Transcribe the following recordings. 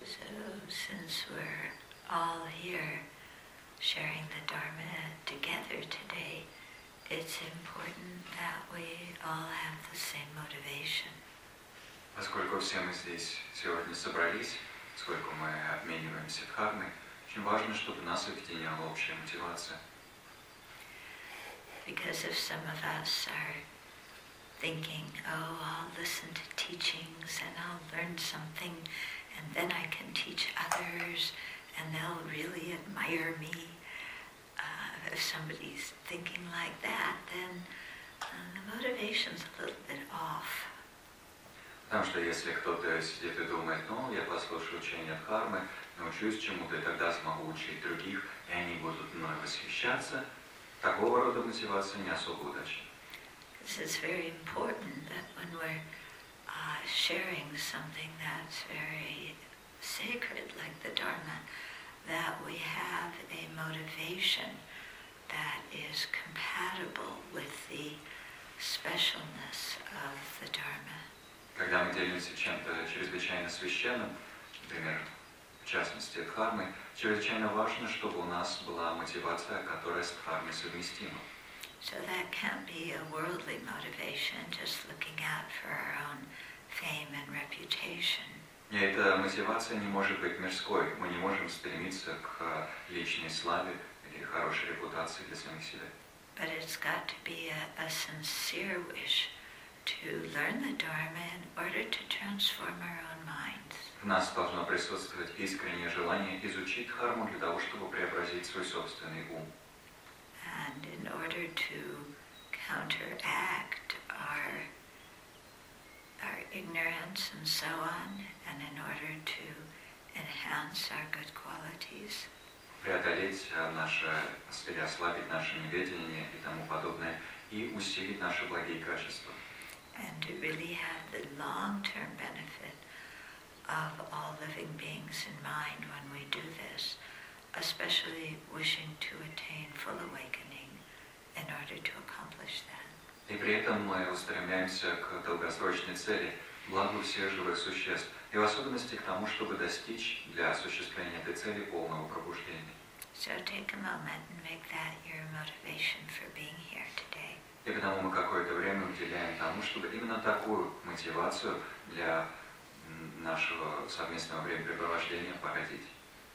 So, since we're all here sharing the Dharma together today, it's important that we all have the same motivation. Поскольку все мы здесь сегодня собрались, поскольку мы обмениваемся дхармой, очень важно, чтобы нас объединяла общая мотивация. Because if some of us are thinking, oh, I'll listen to teachings and I'll learn something and then I can teach others and they'll really admire me. If somebody's thinking like that, then the motivation's a little bit off. Потому что если кто-то сидит и думает, ну, я послушаю учение дхармы, научусь чему-то, и тогда смогу учить других, и они будут мной восхищаться, такого рода мотивация не особо удачна. It's very important that when we're sharing something that's very sacred, like the Dharma, that we have a motivation that is compatible with the specialness of the Dharma. Когда мы делимся чем-то чрезвычайно священным, например, в частности дхармой, чрезвычайно важно, чтобы у нас была мотивация, которая с дхармой совместима. So that can't be a worldly motivation, just looking out for our own fame and reputation. И эта мотивация не может быть мирской. Мы не можем стремиться к личной славе или хорошей репутации для самих себя. But it's got to be a sincere wish to learn the Dharma in order to transform our own minds. В нас должно присутствовать искреннее желание изучить дхарму для того, чтобы преобразить свой собственный ум. And in order to counteract our ignorance and so on, and in order to enhance our good qualities. Преодолеть или ослабить наше неведение и тому подобное, и усилить наши благие качества. And to really have the long-term benefit of all living beings in mind when we do this, especially wishing to attain full awakening in order to accomplish that. И при этом мы устремляемся к долгосрочной цели, благу всех живых существ, и в особенности к тому, чтобы достичь для осуществления этой цели полного пробуждения. So take a moment and make that your motivation for being here today. И потому мы какое-то время уделяем тому, чтобы именно такую мотивацию для нашего совместного времяпрепровождения породить.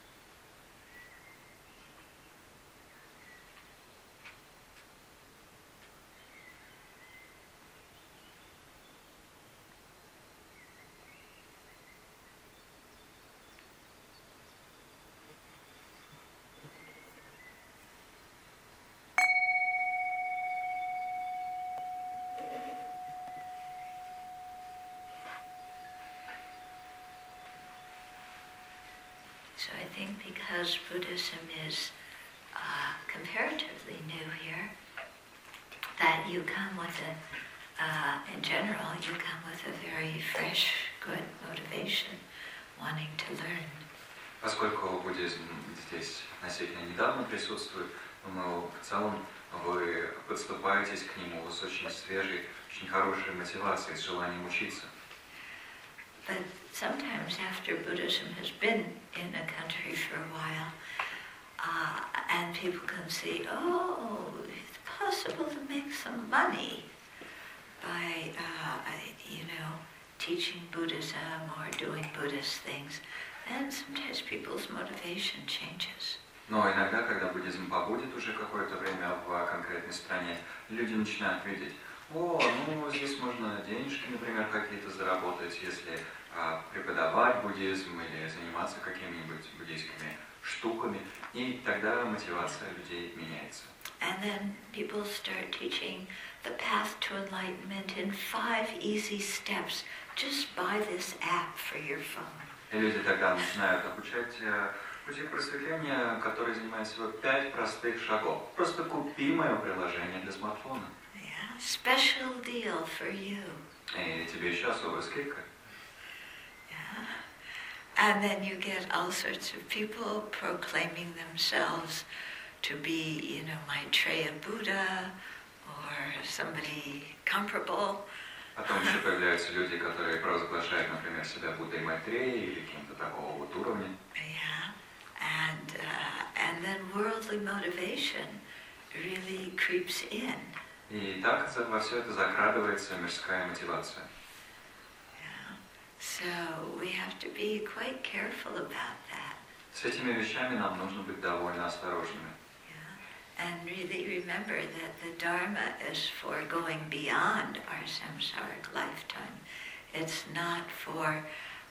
So I think because Buddhism is comparatively new here, that you come with in general, you come with a very fresh, good motivation, wanting to learn. Поскольку буддизм здесь относительно недавно присутствует, думаю, в целом вы подступаетесь к нему с очень свежей, очень хорошей мотивацией, с желанием учиться. But sometimes after Buddhism has been in a country for a while, and people can see, oh, it's possible to make some money by, teaching Buddhism or doing Buddhist things, then sometimes people's motivation changes. Но иногда, когда буддизм побудет уже какое-то время в конкретной стране, люди начинают видеть, здесь можно денежки, например, какие-то заработать, если преподавать буддизм или заниматься какими-нибудь буддийскими штуками, и тогда мотивация людей меняется. And then people start teaching the path to enlightenment in 5 easy steps. Just buy this app for your phone. И люди тогда начинают обучать пути просветления, которые занимают всего 5 простых шагов. Просто купи мое приложение для смартфона. Yeah, special deal for you. И тебе еще особая скидка. And then you get all sorts of people proclaiming themselves to be, Maitreya Buddha or somebody comparable. Потом еще появляются люди, которые провозглашают, например, себя Буддой Майтреей или кем-то такого вот уровня. Yeah, and then worldly motivation really creeps in. И так во все это закрадывается мирская мотивация. Yeah. So we have to be quite careful about that. С этими вещами нам нужно быть довольно осторожными. And really remember that the Dharma is for going beyond our samsaric lifetime. It's not for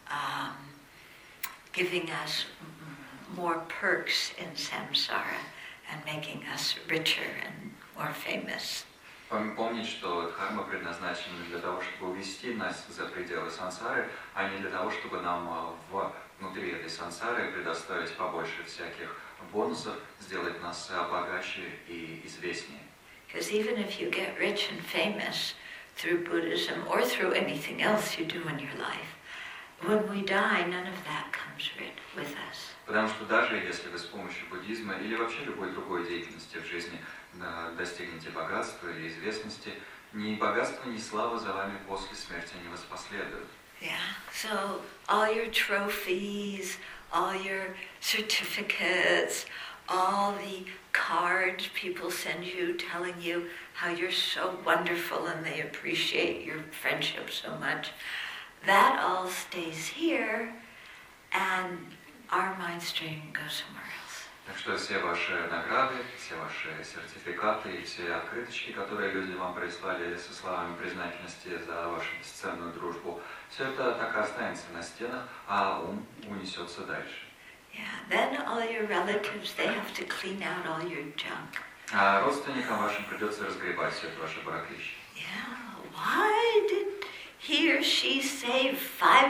giving us more perks in samsara and making us richer and more famous. Помнить, что дхарма предназначена для того, чтобы увести нас за пределы сансары, а не для того, чтобы нам внутри этой сансары предоставить побольше всяких бонусов, сделать нас богаче и известнее. Because even if you get rich and famous through Buddhism or through anything else you do in your life, when we die, none of that comes with us. Потому что даже если вы с помощью буддизма или вообще любой другой деятельности в жизни достигнете богатства или известности, ни богатство, ни слава за вами после смерти не воспоследуют. Yeah, so all your trophies, all your certificates, all the cards people send you telling you how you're so wonderful and they appreciate your friendship so much, that all stays here and our mind stream goes somewhere else. Так что все ваши награды, все ваши сертификаты и все открыточки, которые люди вам прислали со словами признательности за вашу бесценную дружбу, все это так и останется на стенах, а ум унесется дальше. Yeah, then all your relatives, they have to clean out all your junk. А родственникам вашим придется разгребать все это ваше барахлище. Yeah, why did he or she save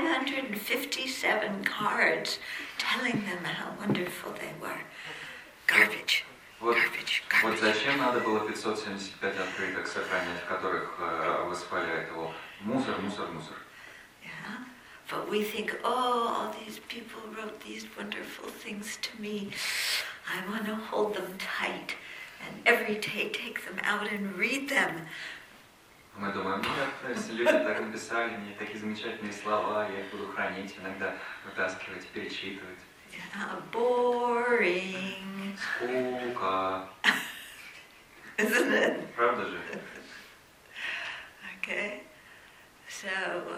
557 cards telling them how wonderful they were? Garbage. Вот Garbage. зачем надо было 575 открыток сохранять, в которых восхваляет его мусор, мусор, мусор. Yeah, but we think, oh, all these people wrote these wonderful things to me. I want to hold them tight and every day take them out and read them. Мы думаем, нет, если люди так написали мне такие замечательные слова, я их буду хранить, иногда вытаскивать, перечитывать. Yeah, boring. Скука. Isn't it? Правда же? Okay. So,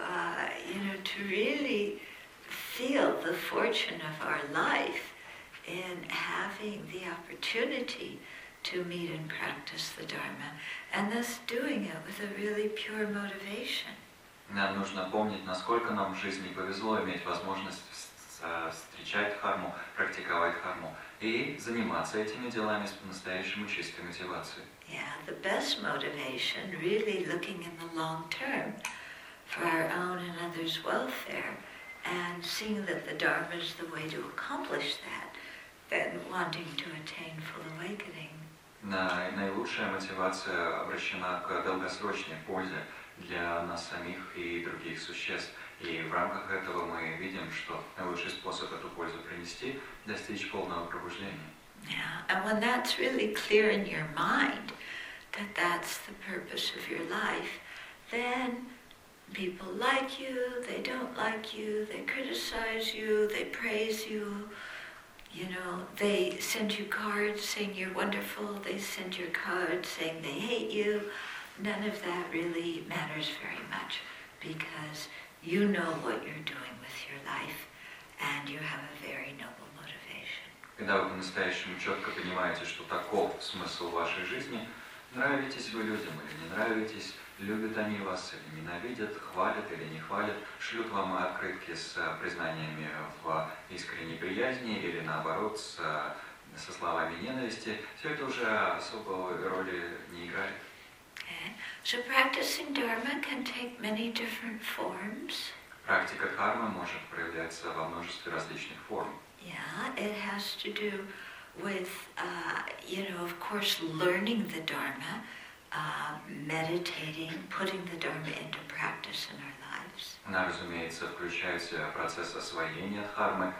to really feel the fortune of our life in having the opportunity to meet and practice the Dharma, and thus doing it with a really pure motivation. Нам нужно помнить, насколько нам в жизни повезло иметь возможность встречать дхарму, практиковать дхарму и заниматься этими делами с по-настоящему чистой мотивацией. Yeah, the best motivation, really looking in the long term for our own and others' welfare and seeing that the Dharma is the way to accomplish that, than wanting to attain full awakening. Наилучшая мотивация обращена к долгосрочной пользе для нас самих и других существ. И в рамках этого мы видим, что наилучший способ эту пользу принести – достичь полного пробуждения. Yeah, and when that's really clear in your mind, that that's the purpose of your life, then people like you, they don't like you, they criticize you, they praise you, they send you cards saying you're wonderful, they send you cards saying they hate you. None of that really matters very much because you know what you're doing with your life and you have a very noble motivation. Когда вы по-настоящему четко понимаете, что таков смысл вашей жизни, нравитесь вы людям или не нравитесь, любят они вас или ненавидят, хвалят или не хвалят, шлют вам открытки с признаниями в искренней приязни или наоборот со словами ненависти, все это уже особой роли не играет. Okay. So practicing Dharma can take many different forms. Практика дхармы может проявляться во множестве различных форм. Yeah, it has to do with, of course, learning the Dharma, meditating, putting the Dharma into practice in our lives. Она, разумеется, включает в себя процесс освоения дхармы,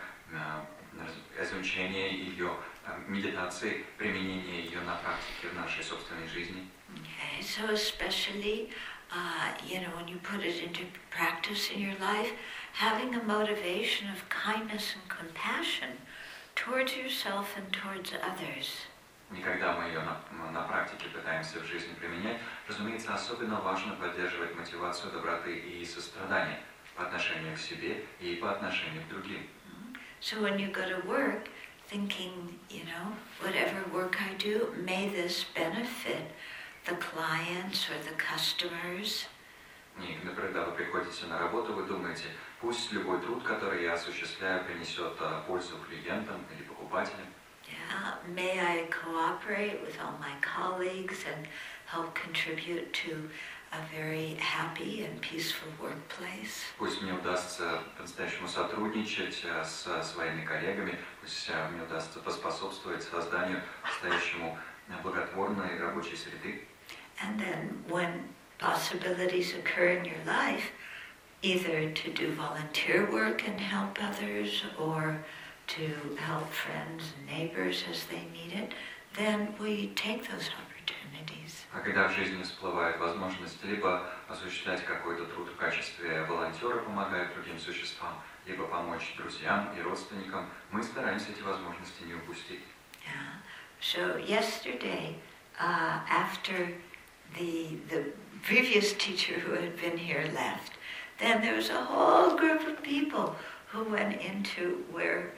изучения ее, медитации, применения ее на практике в нашей собственной жизни. Okay, so especially when you put it into practice in your life, having a motivation of kindness and compassion towards yourself and towards others. И когда мы ее на практике пытаемся в жизни применять, разумеется, особенно важно поддерживать мотивацию доброты и сострадания по отношению к себе и по отношению к другим. So when you go to work, thinking, whatever work I do, may this benefit the clients or the customers. И, например, когда вы приходите на работу, вы думаете, пусть любой труд, который я осуществляю, принесет пользу клиентам или покупателям. Yeah, may I cooperate with all my colleagues and help contribute to a very happy and peaceful workplace. Пусть мне удастся по-настоящему сотрудничать со своими коллегами, пусть мне удастся поспособствовать созданию настоящему благотворной рабочей среды. And then when possibilities occur in your life, either to do volunteer work and help others or to help friends and neighbors as they need it, then we take those opportunities. А когда в жизни всплывает возможность либо осуществлять какой-то труд в качестве волонтера, помогая другим существам, либо помочь друзьям и родственникам, мы стараемся эти возможности не упустить. Yeah. So yesterday, after the previous teacher who had been here left, then there was a whole group of people who went into where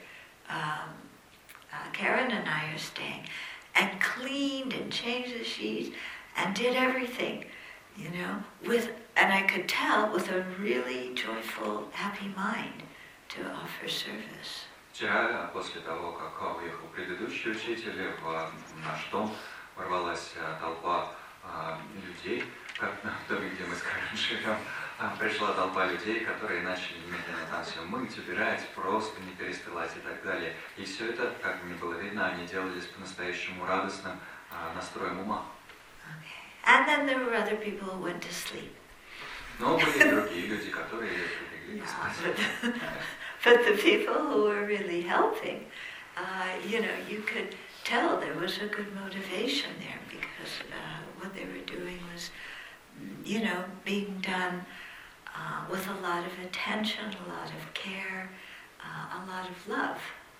Karen and I are staying and cleaned and changed the sheets and did everything, and I could tell with a really joyful, happy mind to offer service. Вчера, после того, как уехал предыдущий учитель, в наш дом ворвалась толпа людей, как в доме, где мы с Карен живем, пришла толпа людей, которые начали немедленно там все мыть, убирать, просто не перестилать и так далее. И все это, как мне было видно, они делали с по-настоящему радостным настроем ума. Okay. And then there were other people who went to sleep. Но были другие люди, которые прилегли спать. But the people who were really helping, you could tell there was a good motivation there because what they were doing was, being done with a lot of attention, a lot of care, a lot of love.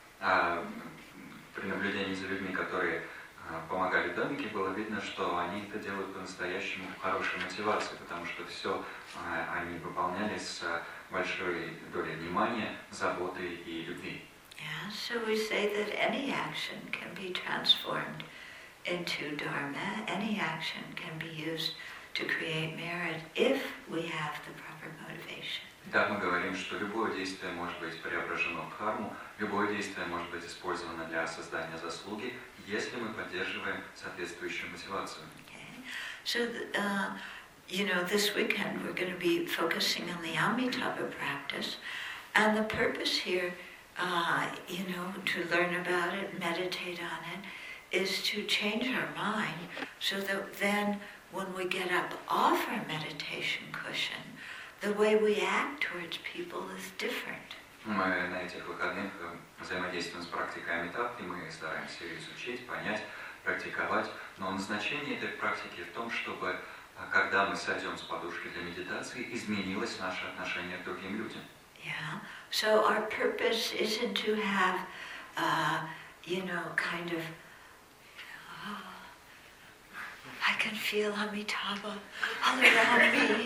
При наблюдении за людьми, которые помогали в домике, было видно, что они это делают по-настоящему хорошей мотивацией, потому что все они выполняли с большой долей внимания, заботы и любви. Yeah, so we say that any action can be transformed into Dharma. Any action can be used to create merit if we have the proper motivation. Так мы говорим, что любое действие может быть преображено в дхарму, любое действие может быть использовано для создания заслуги, если мы поддерживаем соответствующую мотивацию. Okay. So, this weekend we're going to be focusing on the Amitabha practice, and the purpose here, to learn about it, meditate on it, is to change our mind so that then when we get up off our meditation cushion, the way we act towards people is different. Мы на этих выходных взаимодействуем с практикой Амитабхи, мы стараемся ее изучить, понять, практиковать, но назначение этой практики в том, чтобы, когда мы сойдем с подушки для медитации, изменилось наше отношение к другим людям. Yeah. So our purpose isn't to have, I can feel Amitabha all around me.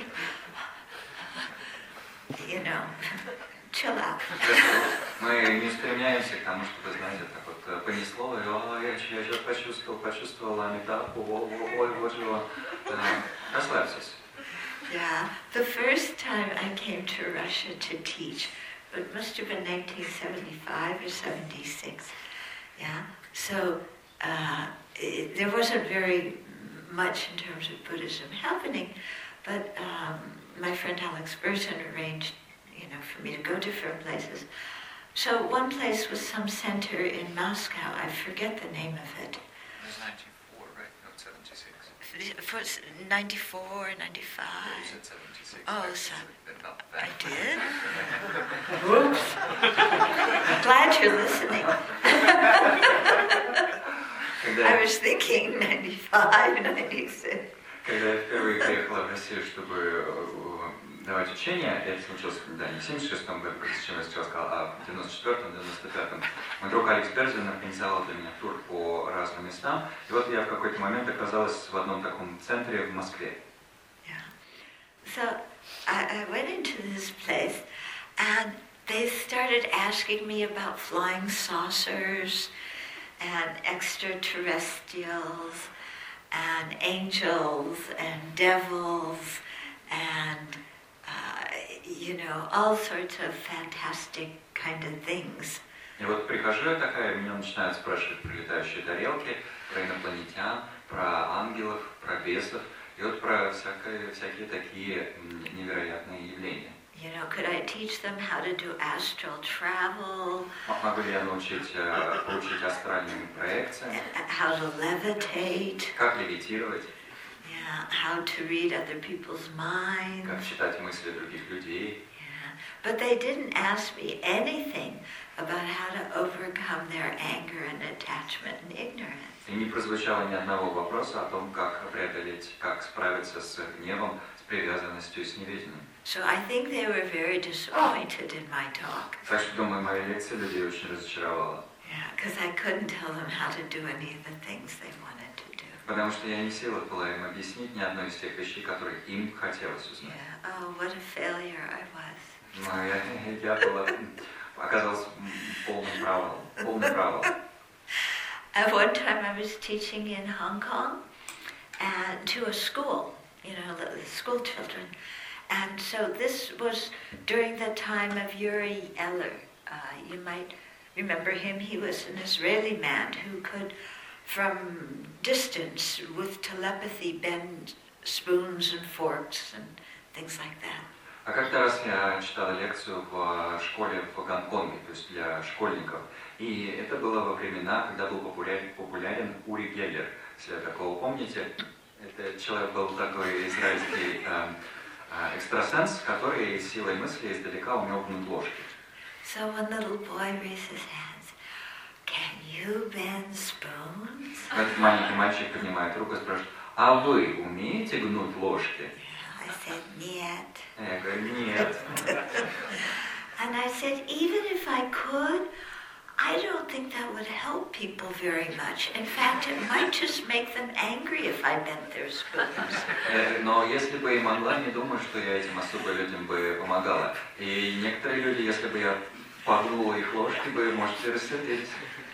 Chill out. Мы не стремляемся к тому, чтобы, знаете, так вот понесло, я что-то почувствовал Амитабху, ой, вот же он. Расслабьтесь. Yeah, the first time I came to Russia to teach, it must have been 1975 or 76. Yeah, so there wasn't very much in terms of Buddhism happening, but my friend Alex Burton arranged, for me to go different places. So one place was some center in Moscow. I forget the name of it. It was 94, right? No, 76. It was 94, 95. You said 76. Oh, sorry. I did? Whoops. I'm glad you're listening. I was thinking 95, 96. Когда я впервые приехала в Россию, чтобы давать учения, это случилось, да, не в 76-м году, с чем я сейчас сказал, а в 94-м, 95-м. Мой друг Алекс Берзин организовал для меня тур по разным местам. И вот я в какой-то момент оказалась в одном таком центре в Москве. Yeah. So I went into this place and they started asking me about flying saucers and extraterrestrials and angels and devils and all sorts of fantastic kind of things. И вот прихожу я такая, меня начинают спрашивать про летающие тарелки, про инопланетян, про ангелов, про бесов, и вот про всякие такие невероятные явления. Could I teach them how to do astral travel? Могу ли я получить астральным проекциям? How to levitate? Как левитировать? Yeah, how to read other people's minds? Как читать мысли других людей? Yeah, but they didn't ask me anything about how to overcome their anger and attachment and ignorance. И не прозвучало ни одного вопроса о том, как преодолеть, как справиться с гневом, с привязанностью и с неведением. So I think they were very disappointed in my talk. Так что, думаю, моя лекция людей очень разочаровала. Yeah, because I couldn't tell them how to do any of the things they wanted to do. Потому что я не в силах была им объяснить ни одной из тех вещей, которые им хотелось узнать. Yeah. Oh, what a failure I was. Но я оказался полным провалом. At one time I was teaching in Hong Kong and to a school, the school children. And so this was during the time of Uri Eller. You might remember him. He was an Israeli man who could, from distance, with telepathy, bend spoons and forks and things like that. А как-то раз я читала лекцию в школе в Гонконге, то есть для школьников. И это было во времена, когда был популярен Ури Геллер. Если вы такого помните, этот человек был такой израильский экстрасенс, который силой мысли издалека умел гнуть ложки. So one little boy raised his hands. Can you bend spoons? Этот маленький мальчик поднимает руку и спрашивает: а вы умеете гнуть ложки? I said, нет. Я говорю: нет. And I said, even if I could, I don't think that would help people very much. In fact, it might just make them angry if I bent their spoons. Но если бы я могла, не думаю, что я этим особо людям бы помогала. И некоторые люди, если бы я погнула их ложки, бы, может, и рассердились.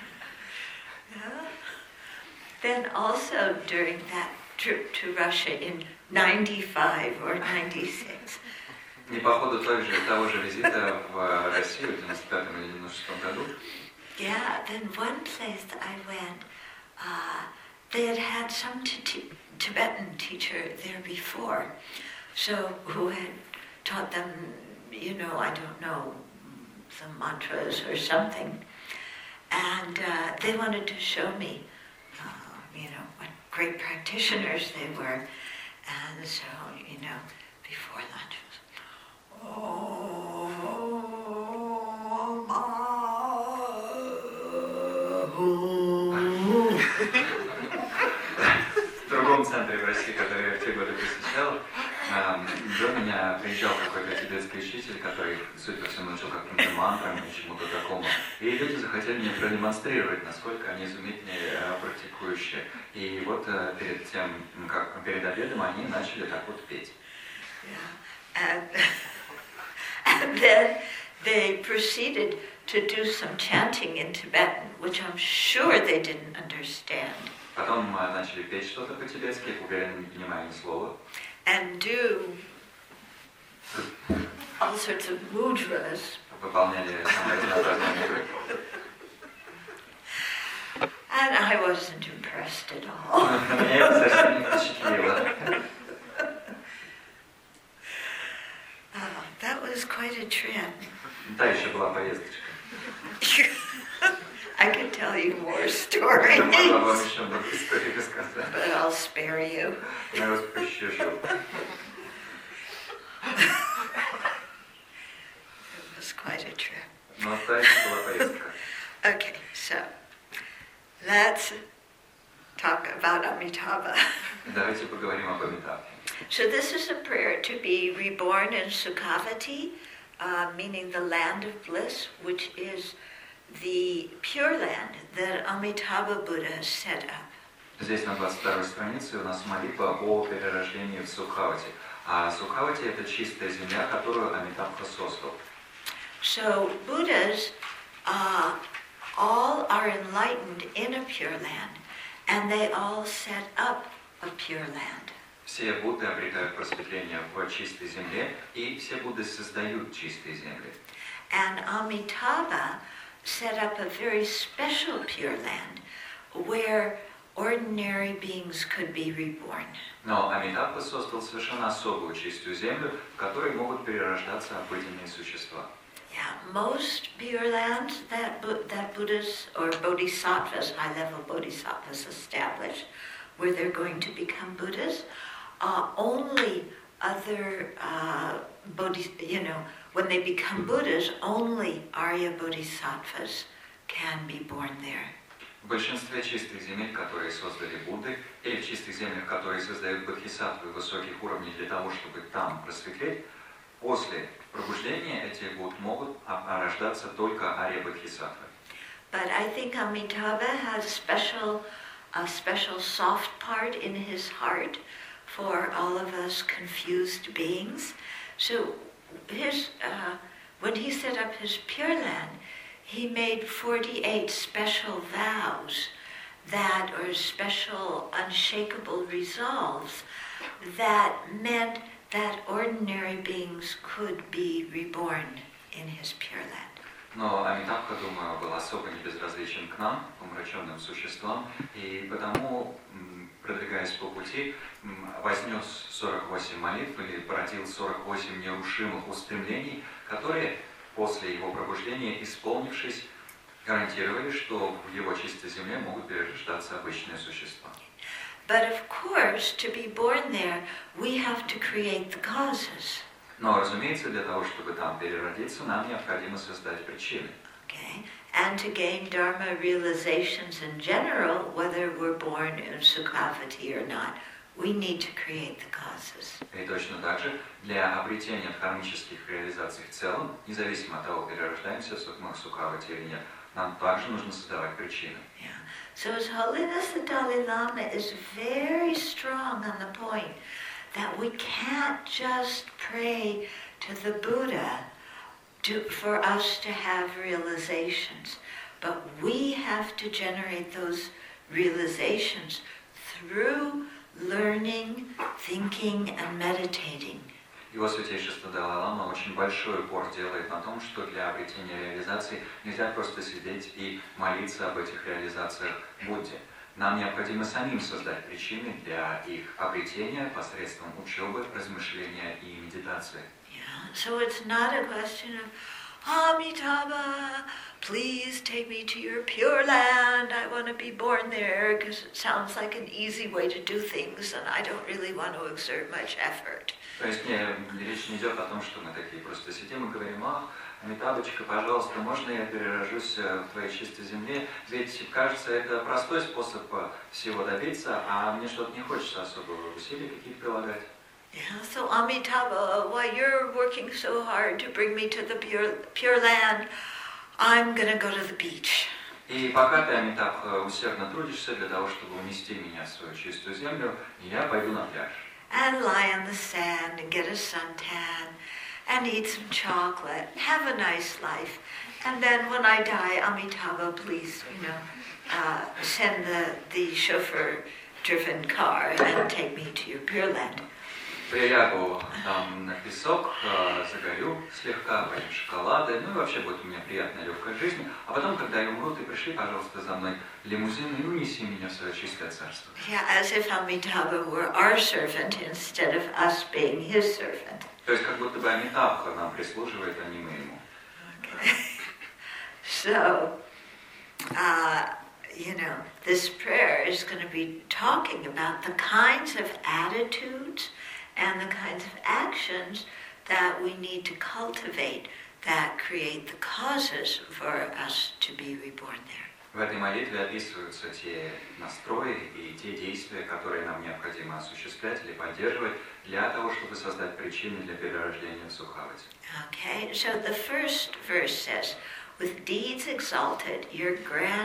Then also during that trip to Russia in 95 or 96. И по ходу того же визита в Россию в 95 или 96 году. Yeah, then one place that I went, they had some Tibetan teacher there before, so who had taught them, I don't know, some mantras or something, and they wanted to show me, what great practitioners they were, and so, before lunch В другом центре в России, который я в те годы посещал, до меня приезжал какой-то тибетский учитель, который, судя по всему, учил каким-то мантрам и чему-то такому. И люди захотели мне продемонстрировать, насколько они изумительные практикующие. И вот перед обедом они начали так вот петь. And then they proceeded to do some chanting in Tibetan, which I'm sure they didn't understand. Потом начали петь что-то по-тибетски, уверенно не понимая ни слова. And do all sorts of mudras. Выполняли самые разнообразные мудры. And I wasn't impressed at all. Меня это совсем не впечатлило. That was quite a trip. Да, еще была поездочка. I could tell you more stories, Я могла вам еще много историй рассказать. but I'll spare you. Я вас пощажу. It was quite a trip. Но та еще была поездка. Okay, so let's talk about Amitabha. Давайте поговорим об Амитабхе. So this is a prayer to be reborn in Sukhavati, meaning the land of bliss, which is the pure land that Amitabha Buddha set up. Здесь на 22-й странице у нас молитва о перерождении в Сукхавати. А Сукхавати — это чистая земля, которую Амитабха создал. So Buddhas all are enlightened in a pure land, and they all set up a pure land. Все Будды обретают просветление в чистой земле, и все Будды создают чистые земли. And Amitabha set up a very special pure land where ordinary beings could be reborn. Но Амитабха создал совершенно особую чистую землю, в которой могут перерождаться обыденные существа. Yeah, most pure lands that Buddhas or Bodhisattvas, high-level Bodhisattvas establish, where they're going to become Buddhas, only other when they become Buddhas, only Arya Bodhisattvas can be born there. В большинстве чистых земель, которые создали Будды, или в чистых землях, которые создают бодхисаттвы высоких уровней для того, чтобы там просветлеть, после пробуждения этих Будд могут рождаться только арья-бодхисаттвы. But I think Amitabha has a special soft part in his heart for all of us confused beings. So when he set up his Pure Land, he made 48 special vows or special unshakable resolves that meant that ordinary beings could be reborn in his Pure Land. Но Амитабха, думаю, был особо не безразличен к нам, помраченным существам, и потому, продвигаясь по пути, вознес 48 молитв или породил 48 нерушимых устремлений, которые после его пробуждения, исполнившись, гарантировали, что в его чистой земле могут перерождаться обычные существа. But of course, to be born there, we have to create the causes. Но, разумеется, для того, чтобы там переродиться, нам необходимо создать причины. Okay? And to gain Dharma realizations in general, whether we're born in Sukhavati or not, we need to create the causes. И точно так же, для обретения дхармических реализаций в целом, независимо от того, перерождаемся мы в Сукхавати или нет, нам также нужно создавать причины. Yeah. So His Holiness the Dalai Lama is very strong on the point that we can't just pray to the Buddha for us to have realizations, but we have to generate those realizations through learning, thinking, and meditating. Его Святейшество Далай-Лама очень большой упор делает на том, что для обретения реализаций нельзя просто сидеть и молиться об этих реализациях Будде. Нам необходимо самим создать причины для их обретения посредством учебы, размышления и медитации. Yeah. So it's not a question of, Amitabha, please take me to your Pure Land. I want to be born there, because it sounds like an easy way to do things, and I don't really want to exert much effort. То есть речь не идет о том, что мы такие просто сидим и говорим: Амитабочка, пожалуйста, можно я перерожусь в твоей чистой земле? Ведь, кажется, это простой способ всего добиться, а мне что-то не хочется особого усилий какие-то прилагать. Yeah, so Amitabha, while you're working so hard to bring me to the pure land, I'm going to go to the beach. И пока ты, Амитабха, усердно трудишься для того, чтобы унести меня в свою чистую землю, я пойду на пляж. And lie on the sand and get a suntan and eat some chocolate, have a nice life. And then when I die, Amitabha, please, send the chauffeur-driven car and take me to your Pure Land. Прилягу там на песок, загорю слегка, поем шоколады, ну и вообще будет у меня приятная легкая жизнь. А потом, когда я умру, ты пришли, пожалуйста, за мной лимузин и унеси меня в свое чистое царство. Yeah, as if Amitabha were our servant instead of us being his servant. То есть как будто бы Амитабха нам прислуживает, а не мы ему. Okay. So, this prayer is going to be talking about the kinds of attitudes and the kinds of actions that we need to cultivate that create the causes for us to be reborn there. В этой молитве описываются те настрои и те действия, которые нам необходимо осуществлять или поддерживать для того, чтобы создать причины для перерождения в Сухавати. Okay, so the first verse says, with deeds exalted, you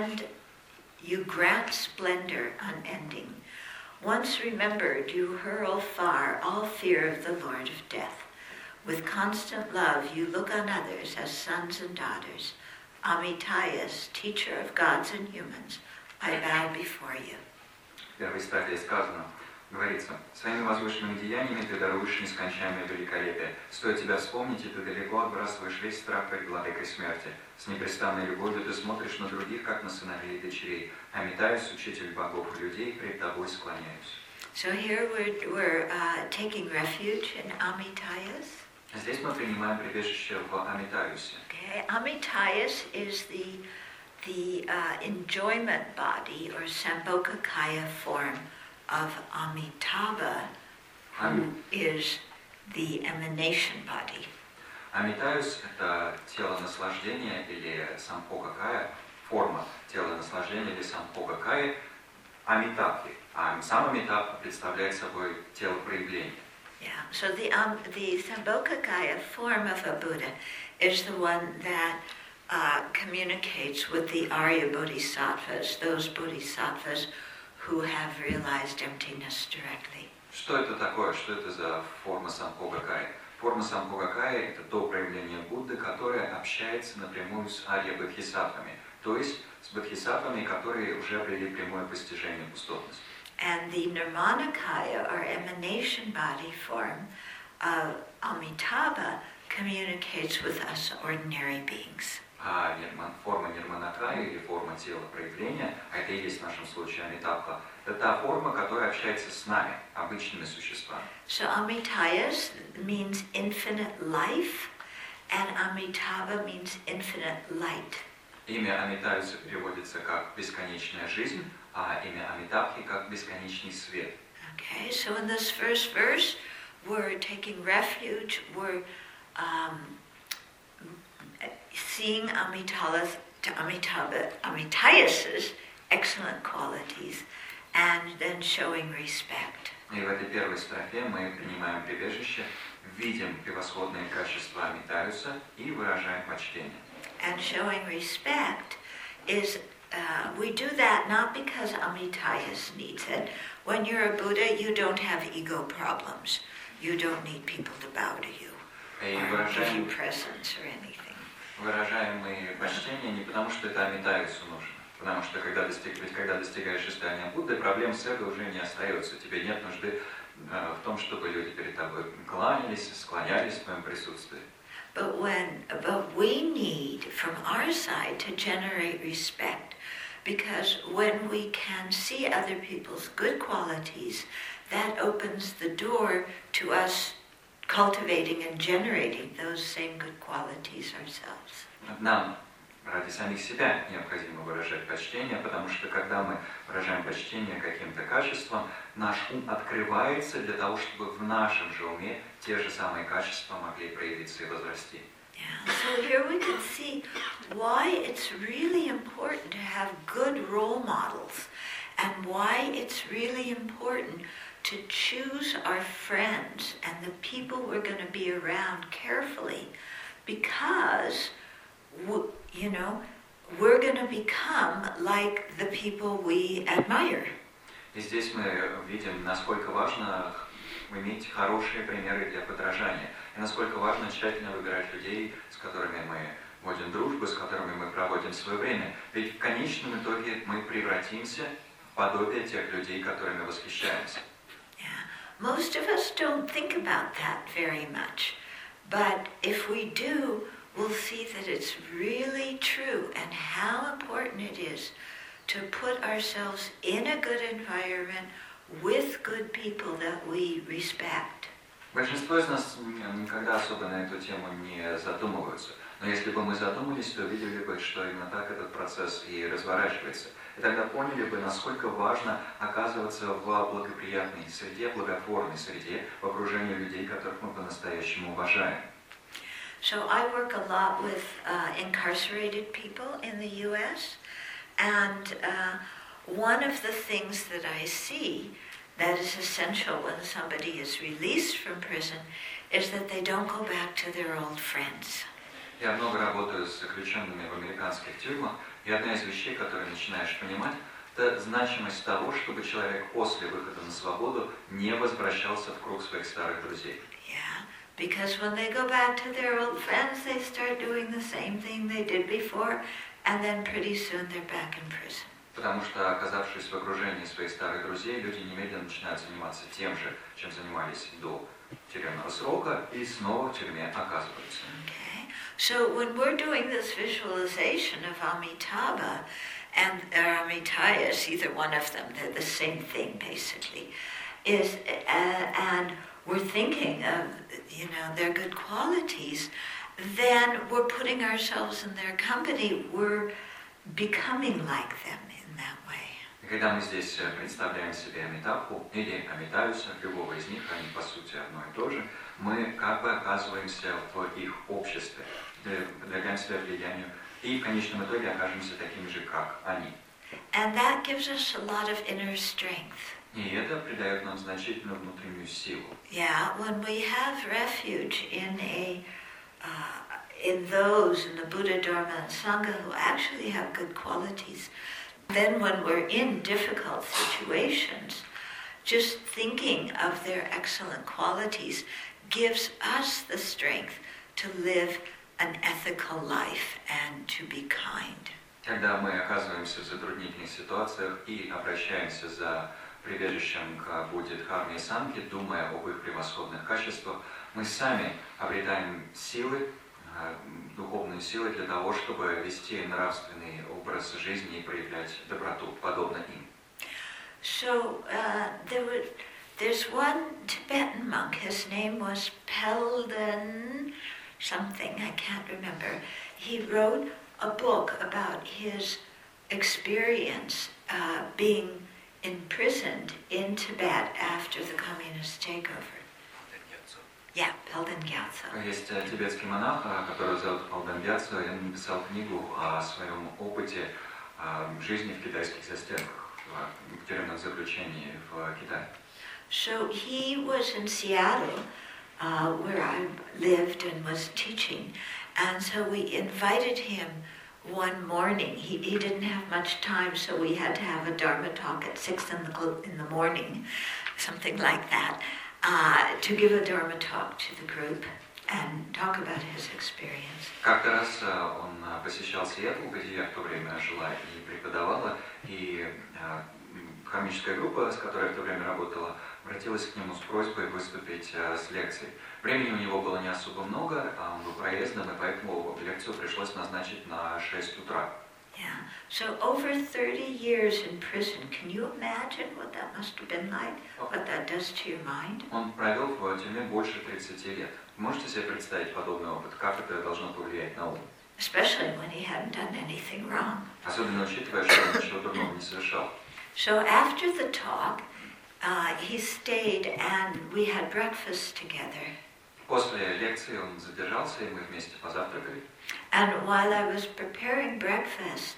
grant splendor unending. Once remembered, you hurl far all fear of the Lord of death. With constant love, you look on others as sons and daughters. Amitayas, teacher of gods and humans, I bow before you. В первой строфе сказано, говорится, «Своими возвышенными деяниями ты даруешь нескончаемое великолепие. Стоит тебя вспомнить, и ты далеко отбрасываешь весь страх перед владыкой смерти. С непрестанной любовью ты смотришь на других, как на сыновей и дочерей. Аmitayas, учитель богов и людей, пред тобой склоняюсь». So here we're taking refuge in Amitayas. Здесь мы принимаем прибежище в Амитаюсе. Okay, Amitayas is the enjoyment body or Sambhogakaya form of Amitabha, who is the emanation body. Амитаюс – это тело наслаждения или самбхогакая, форма тела наслаждения или самбхогакая Амитабхи. А сам Амитабха представляет собой тело проявления. Yeah, so the Sambhogakaya form of a Buddha is the one that communicates with the Arya Bodhisattvas, those Bodhisattvas who have realized emptiness directly. Что это такое? Что это за форма самбхогакая? Форма самбхогакая – это то проявление Будды, которое общается напрямую с арья-бодхисаттвами, то есть с бодхисаттвами, которые уже обрели прямое постижение пустотности. And the Nirmanakaya, or emanation body form of Amitabha, communicates with us ordinary beings. А форма нирманакая или форма тела проявления, а это и есть в нашем случае Амитабха, это та форма, которая общается с нами, обычными существами. So Amitayas means infinite life, and Amitabha means infinite light. Имя Амитаюса переводится как «бесконечная жизнь», а имя Амитабхи как «бесконечный свет». Okay, so in this first verse, we're taking refuge, we're seeing Amitayas' excellent qualities, and then showing respect. И в этой первой строфе мы принимаем прибежище, видим превосходные качества Амитаюса и выражаем почтение. And showing respect is, we do that not because Amitayas needs it. When you're a Buddha, you don't have ego problems. You don't need people to bow to you or give you presents or anything. Выражаем мы почтение не потому, что это Амитаюсу нужно, потому что когда достигаешь состояния Будды, проблем с эго уже не остается. Тебе нет нужды в том, чтобы люди перед тобой кланялись, склонялись в твоем присутствии. But we need from our side to generate respect, because when we can see other people's good qualities, that opens the door to us cultivating and generating those same good qualities ourselves. Нам ради самих себя необходимо выражать почтение, потому что когда мы выражаем почтение каким-то качествам, наш ум открывается для того, чтобы в нашем же уме те же самые качества могли проявиться и возрасти. Yeah, so here we can see why it's really important to have good role models, and why it's really important to choose our friends and the people we're going to be around carefully, because we're going to become like the people we admire. И здесь мы видим, насколько важно иметь хорошие примеры для подражания, и насколько важно тщательно выбирать людей, с которыми мы вводим дружбу, с которыми мы проводим свое время. Ведь в конечном итоге мы превратимся в подобие тех людей, которыми восхищаемся. Most of us don't think about that very much, but if we do, we'll see that it's really true and how important it is to put ourselves in a good environment with good people that we respect. Большинство из нас никогда особо на эту тему не задумываются. Но если бы мы задумались, то увидели бы, что именно так этот процесс и разворачивается. И тогда поняли бы, насколько важно оказываться в благоприятной среде, благотворной среде, в окружении людей, которых мы по-настоящему уважаем. So I work a lot with incarcerated people in the U.S., And one of the things that I see that is essential when somebody is released from prison is that they don't go back to their old friends. Я много работаю с заключенными в американских тюрьмах, и одна из вещей, которые начинаешь понимать, это значимость того, чтобы человек после выхода на свободу не возвращался в круг своих старых друзей. Yeah, because when they go back to their old friends, they start doing the same thing they did before, and then pretty soon they're back in prison. Потому что, оказавшись в окружении своих старых друзей, люди немедленно начинают заниматься тем же, чем занимались до тюремного срока, и снова в тюрьме оказываются. Okay. So when we're doing this visualization of Amitabha and Amitayas, either one of them, they're the same thing basically, and we're thinking of, their good qualities, then we're putting ourselves in their company, we're becoming like them in that way. И когда мы здесь представляем себе Амитабху или Амитаюса, любого из них, они по сути одно и то же, мы как бы оказываемся в их обществе, подвергаем себя влиянию и в конечном итоге окажемся такими же, как они. And that gives us a lot of inner strength. И это придает нам значительную внутреннюю силу. Yeah, when we have refuge in those in the Buddha, Dharma, and Sangha who actually have good qualities, then when we're in difficult situations, just thinking of their excellent qualities gives us the strength to live an ethical life and to be kind. Когда мы оказываемся в затруднительных ситуациях и обращаемся за прибежищем к Будде, Дхарме и Санге, думая об их превосходных качествах, мы сами обретаем силы, духовные силы для того, чтобы вести нравственный образ жизни и проявлять доброту, подобно им. So there's one Tibetan monk, his name was Pelden something, I can't remember. He wrote a book about his experience being imprisoned in Tibet after the communist takeover. Yeah, Pelden Gyatso. Есть тибетский монах, который зовут Палден Гятсо, и он написал книгу о своем опыте жизни в китайских застенках, в тюремном заключении в Китае. So he was in Seattle, where I lived and was teaching, and so we invited him one morning. He didn't have much time, so we had to have a Dharma talk at 6 in the morning, something like that, to give a Dharma talk to the group and talk about his experience. Как-то раз он посещал Сиэтл, где я в то время жила и преподавала, и кармическая группа, с которой я в то время работала, обратилась к нему с просьбой выступить с лекцией. Времени у него было не особо много, он был проездом, и поэтому лекцию пришлось назначить на 6 утра. Yeah. So over 30 years in prison, can you imagine what that must have been like? What that does to your mind? Он провел в тюрьме больше 30 лет. Можете себе представить подобный опыт? Как это должно повлиять на ум? Especially when he hadn't done anything wrong. Особенно учитывая, что он ничего дурного не совершал. So after the talk, he stayed and we had breakfast together. После лекции он задержался, и мы вместе позавтракали. And while I was preparing breakfast,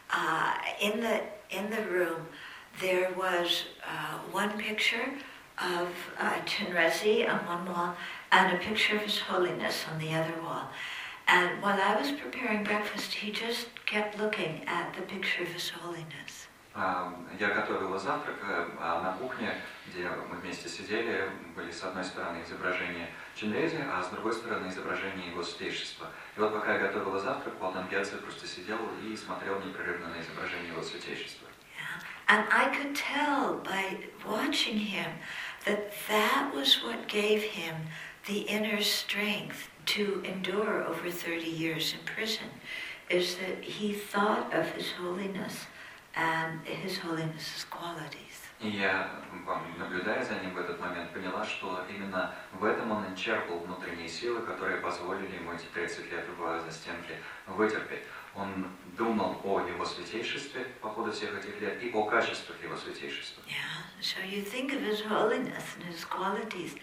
in the room, there was one picture of Chenrezig on one wall and a picture of His Holiness on the other wall. And while I was preparing breakfast, he just kept looking at the picture of His Holiness. Я готовила завтрак, а на кухне, где мы вместе сидели, были с одной стороны изображения Ченрези, а с другой стороны изображение Его Святейшества. И вот пока я готовила завтрак, Палден Гятсо просто сидел и смотрел непрерывно на изображение Его Святейшества. And I could tell by watching him that was what gave him the inner strength to endure over 30 years in prison, is that he thought of His Holiness and His Holiness's qualities. И я, наблюдая за ним в этот момент, поняла, что именно в этом он черпал внутренние силы, которые позволили ему эти 30 лет в застенке вытерпеть. Он думал о Его Святейшестве по ходу всех этих лет и о качествах Его Святейшества. Yeah, so you think of His Holiness and His qualities,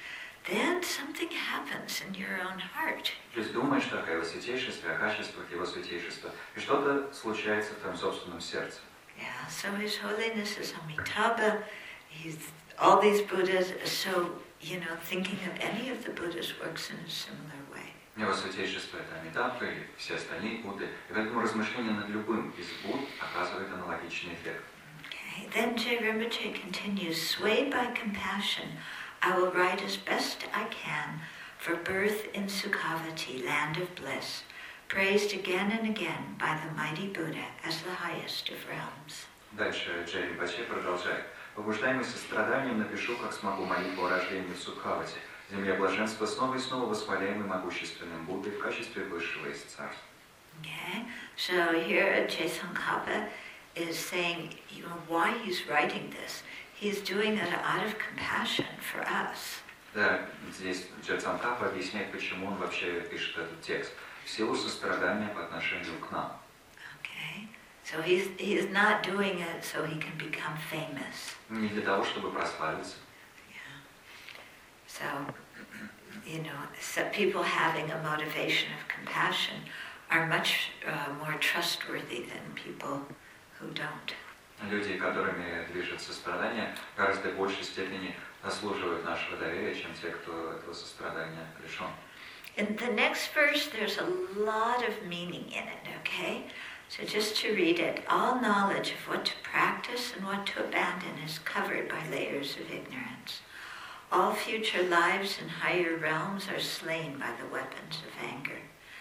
then something happens in your own heart. То есть думаешь только о Его святейшестве, о качествах Его святейшества, и что-то случается в твоем собственном сердце. Yeah, so His Holiness is Amitabha, he's all these Buddhas, so, thinking of any of the Buddha's works in a similar way. Его святейшество — это Амитабха и все остальные Будды, и поэтому размышление над любым из Будд оказывает аналогичный эффект. Okay, then Jay Rinpoche continues, swayed by compassion, I will write as best I can for birth in Sukhavati, land of bliss, praised again and again by the mighty Buddha as the highest of realms. Дальше Джей Ринпоче продолжает. Побуждаемый состраданием напишу, как смогу, молитву о рождении в Сукхавати, земле блаженства, снова и снова восхваляемый могущественным Буддой в качестве высшего из царств. Okay, so here Jay Tsongkhapa is saying, why he's writing this. He's doing it out of compassion for us. Да, здесь Джей Цongkhapa объясняет, почему он вообще пишет этот текст. В силу сострадания по отношению к нам. Okay, so he's not doing it so he can become famous. Не для того, чтобы прославиться. Yeah. So, so people having a motivation of compassion are much more trustworthy than people who don't. Люди, которыми движет сострадание, в гораздо большей степени заслуживают нашего доверия, чем те, кто этого сострадания лишен. In the next verse, there's a lot of meaning in it, okay? So just to read it, all knowledge of what to practice and what to abandon is covered by layers of ignorance. All future lives in higher realms are slain by the weapons of anger.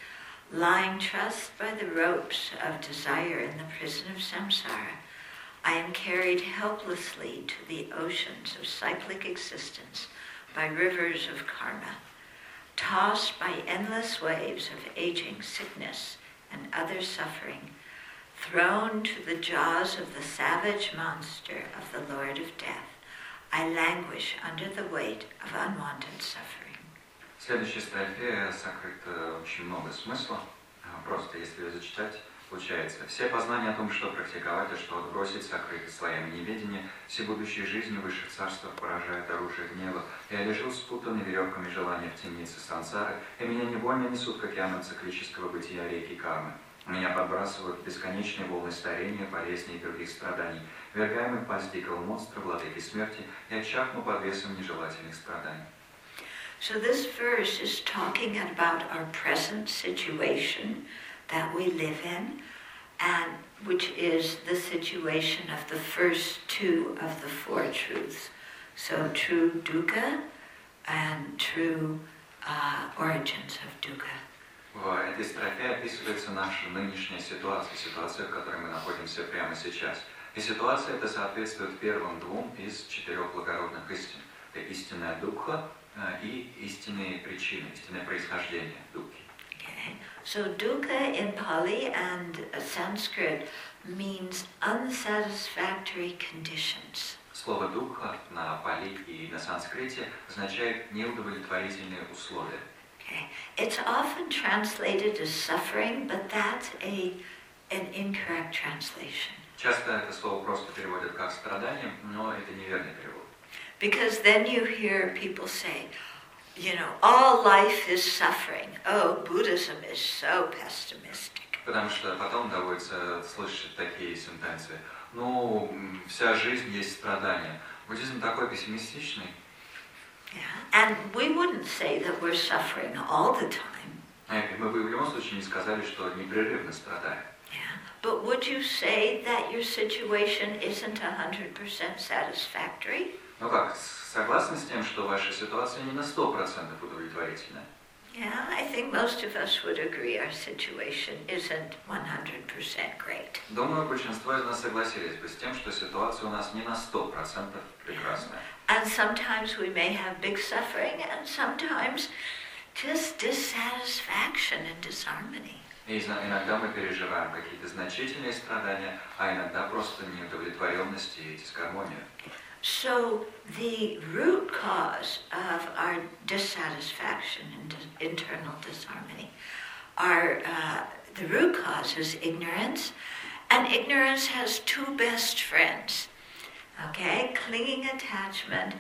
Lying trussed by the ropes of desire in the prison of samsara, I am carried helplessly to the oceans of cyclic existence by rivers of karma, tossed by endless waves of aging, sickness, and other suffering, thrown to the jaws of the savage monster of the Lord of Death, I languish under the weight of unwanted suffering. В следующей строфе сокрыто очень много смысла. Просто если ее зачитать, получается: все познания о том, что практиковать, а что отбросить, сокрыты слоями неведения, все будущие жизни в высших царствах поражают оружие гнева. Я лежу спутанный веревками желания в темнице сансары, и меня невольно несут к океанам циклического бытия реки кармы. Меня подбрасывают в бесконечные волны старения, болезней и других страданий, вергаемый в пасть дикого монстра, владыки смерти, я чахну под весом нежелательных страданий. So this verse is talking about our present situation that we live in, and which is the situation of the first two of the four truths. So true dukkha and true origins of dukkha. В этой строфе описывается наша нынешняя ситуация, ситуация, в которой мы находимся прямо сейчас. И ситуация эта соответствует первым двум из четырех благородных истин. Это истинная дукха и истинные причины, истинное происхождение дукхи. Okay. So dukkha in Pali and Sanskrit means unsatisfactory conditions. Слово дукха на пали и на санскрите означает неудовлетворительные условия. Okay. It's often translated as suffering, but that's an incorrect translation. Часто это слово просто переводят как страдание, но это неверный перевод. Because then you hear people say, all life is suffering. Oh, Buddhism is so pessimistic. Потому что потом доводится слышать такие сентенции. Вся жизнь есть страдание. Буддизм такой пессимистичный. Yeah, and we wouldn't say that we're suffering all the time. Мы бы в любом случае не сказали, что непрерывно страдаем. Yeah, but would you say that your situation isn't 100% satisfactory? Согласны с тем, что ваша ситуация не на 100% удовлетворительная? Yeah, I think most of us would agree our situation isn't 100% great. Думаю, большинство из нас согласились бы с тем, что ситуация у нас не на 100% прекрасная. And sometimes we may have big suffering, and sometimes just dissatisfaction and disharmony. И иногда мы переживаем какие-то значительные страдания, а иногда просто неудовлетворенность и дисгармонию. So the root cause of our dissatisfaction and internal disharmony the root cause is ignorance, and ignorance has two best friends, okay? Clinging attachment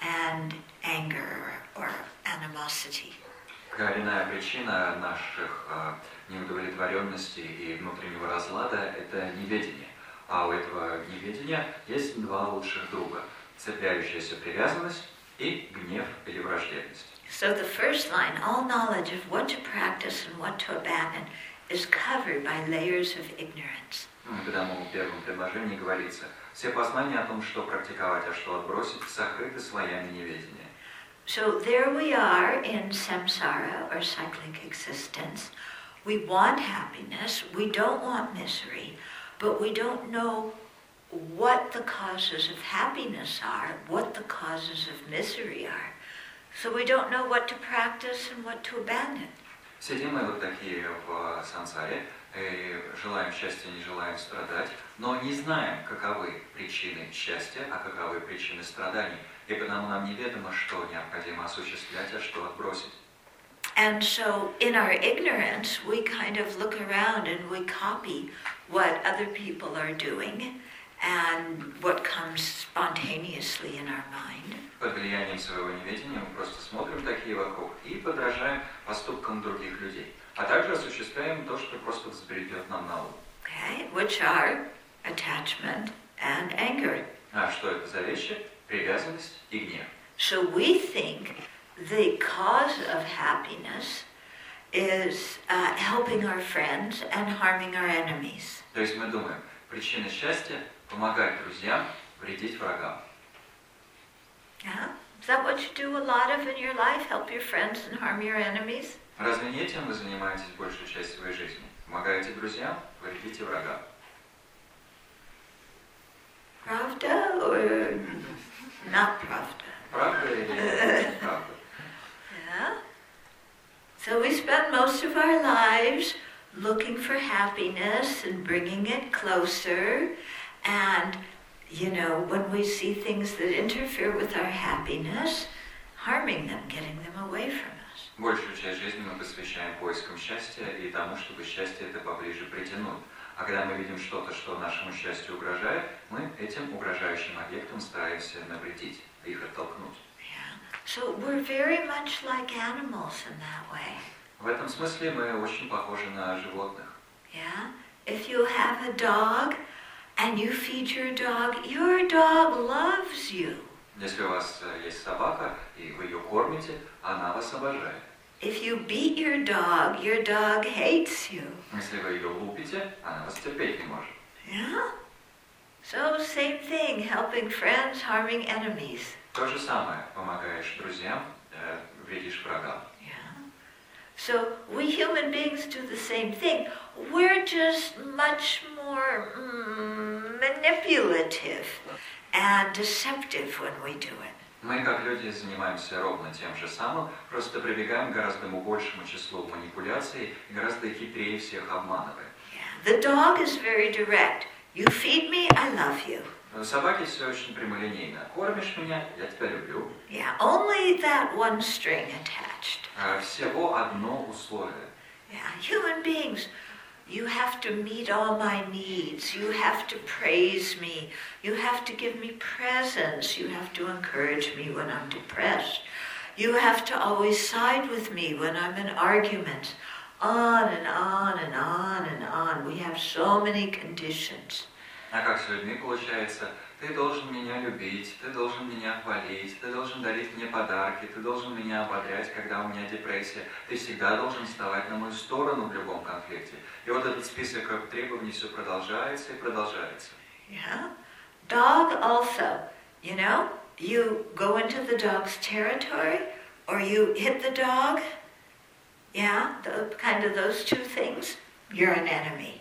and anger or animosity. Коренная причина наших неудовлетворенностей и внутреннего разлада – это неведение. А у этого неведения есть два лучших друга – цепляющаяся привязанность и гнев или враждебность. So the first line, all knowledge of what to practice and what to abandon, is covered by layers of ignorance. Потому в первом предложении говорится, все познания о том, что практиковать, а что отбросить, сокрыты слоями неведения. So there we are in samsara, or cyclic existence. We want happiness, we don't want misery, but we don't know what the causes of happiness are, what the causes of misery are. So we don't know what to practice and what to abandon. Сидим мы вот такие в сансаре, желаем счастья, не желаем страдать, но не знаем, каковы причины счастья, а каковы причины страданий. И потому нам неведомо, что необходимо осуществлять, а что отбросить. And so in our ignorance, we kind of look around and we copy what other people are doing and what comes spontaneously in our mind. Под влиянием своего неведения мы просто смотрим такие вокруг и подражаем поступкам других людей, а также осуществляем то, что просто взбредет нам на ум. Okay, which are attachment and anger. А что это за вещи? Привязанность и гнев. So we think the cause of happiness is helping our friends and harming our enemies. То есть мы думаем, причина счастья – помогать друзьям, вредить врагам. Yeah? Is that what you do a lot of in your life? Help your friends and harm your enemies? Разве не этим вы занимаетесь большую часть своей жизни? Помогаете друзьям, вредите врагам. Pravda or not pravda? Правда или неправда? Yeah. So we spend most of our lives looking for happiness and bringing it closer. And, you know, when we see things that interfere with our happiness, harming them, getting them away from us. Большую часть жизни мы посвящаем поискам счастья и тому, чтобы счастье это поближе притянуть. А когда мы видим что-то, что нашему счастью угрожает, мы этим угрожающим объектом стараемся навредить, их оттолкнуть. So we're very much like animals in that way. В этом смысле мы очень похожи на животных. Yeah? If you have a dog and you feed your dog loves you. Если у вас есть собака, и вы ее кормите, она вас обожает. If you beat your dog hates you. Если вы ее лупите, она вас терпеть не может. Yeah? So same thing, helping friends, harming enemies. То же самое, помогаешь друзьям, вредишь врагам. Yeah. So we human beings do the same thing. We're just much more manipulative and deceptive when we do it. Мы, как люди, занимаемся ровно тем же самым, просто прибегаем к гораздо большему числу манипуляций и гораздо хитрее всех обманываем. Yeah. The dog is very direct. You feed me, I love you. У собаки все очень прямолинейно. Кормишь меня, я тебя люблю. Yeah, only that one string attached. Всего одно условие. Yeah, human beings, you have to meet all my needs. You have to praise me. You have to give me presents. You have to encourage me when I'm depressed. You have to always side with me when I'm in arguments. On and on and on and on. We have so many conditions. А как с людьми получается? Ты должен меня любить, ты должен меня хвалить, ты должен дарить мне подарки, ты должен меня ободрять, когда у меня депрессия. Ты всегда должен вставать на мою сторону в любом конфликте. И вот этот список требований все продолжается и продолжается. Yeah. Dog also, you know, you go into the dog's territory or you hit the dog. Yeah, kind of those two things. You're an enemy.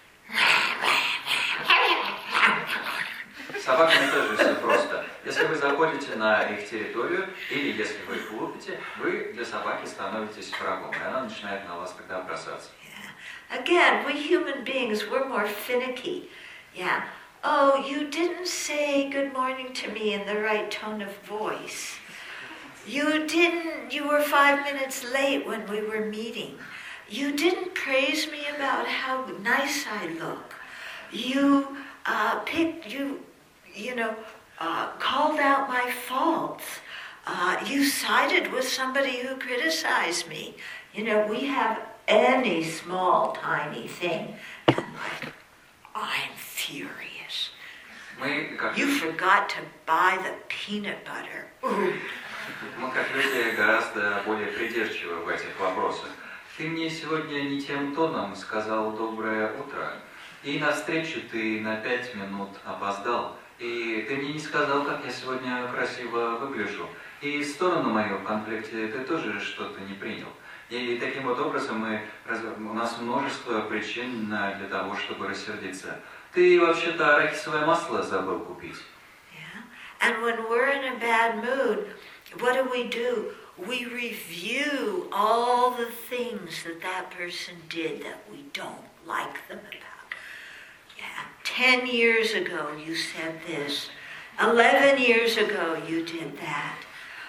С собаками тоже все просто. Если вы заходите на их территорию, или если вы их лупите, вы для собаки становитесь врагом, и она начинает на вас тогда бросаться. Yeah. Again, we human beings, we're more finicky. Yeah. Oh, you didn't say good morning to me in the right tone of voice. You were 5 minutes late when we were meeting. You didn't praise me about how nice I look. You called out my faults. you sided with somebody who criticized me. You know, we have any small, tiny thing, and like, I'm furious. You forgot to buy the peanut butter. Ooh. Мы, как люди, гораздо более придирчивы в этих вопросах. Ты мне сегодня не тем тоном сказал «доброе утро», и на встречу ты на 5 минут опоздал, и ты мне не сказал, как я сегодня красиво выгляжу, и сторону мою в конфликте ты тоже что-то не принял. И таким вот образом у нас множество причин для того, чтобы рассердиться. Ты вообще-то арахисовое масло забыл купить. Yeah. And when we're in a bad mood, what do? We review all the things that person did that we don't like them about. Yeah, 10 years ago you said this. 11 years ago you did that.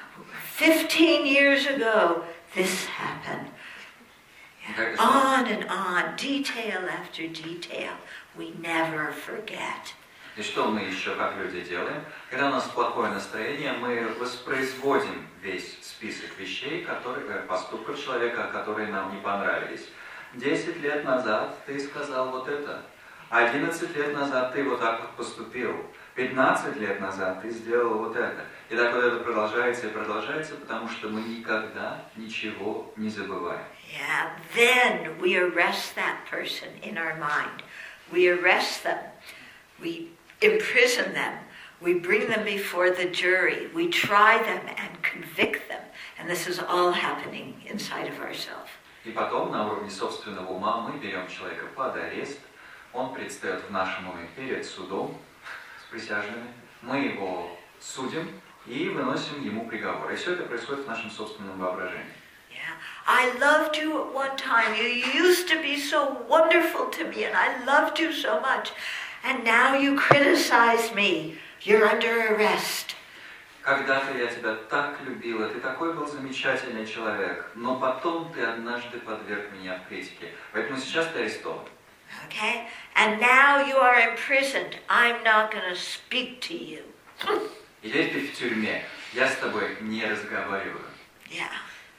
15 years ago this happened. Yeah. On and on, detail after detail. We never forget. И что мы еще как люди делаем? Когда у нас плохое настроение, мы воспроизводим весь список вещей, поступков человека, которые нам не понравились. 10 лет назад ты сказал вот это. 11 лет назад ты вот так вот поступил. 15 лет назад ты сделал вот это. И так вот это продолжается и продолжается, потому что мы никогда ничего не забываем. Yeah, then we arrest that person in our mind. We arrest them. We imprison them. We bring them before the jury. We try them and convict them. And this is all happening inside of ourselves. И потом на уровне собственного ума мы берем человека под арест. Он предстает в нашем уме перед судом с присяжными. Мы его судим и выносим ему приговор. И все это происходит в нашем собственном воображении. Yeah. I loved you at one time. You used to be so wonderful to me, and I loved you so much. And now you criticize me. You're under arrest. Когда-то я тебя так любила, ты такой был замечательный человек, но потом ты однажды подверг меня критике. Поэтому сейчас ты арестован. Okay? And now you are imprisoned. I'm not going to speak to you. И теперь ты в тюрьме. Я с тобой не разговариваю. Yeah.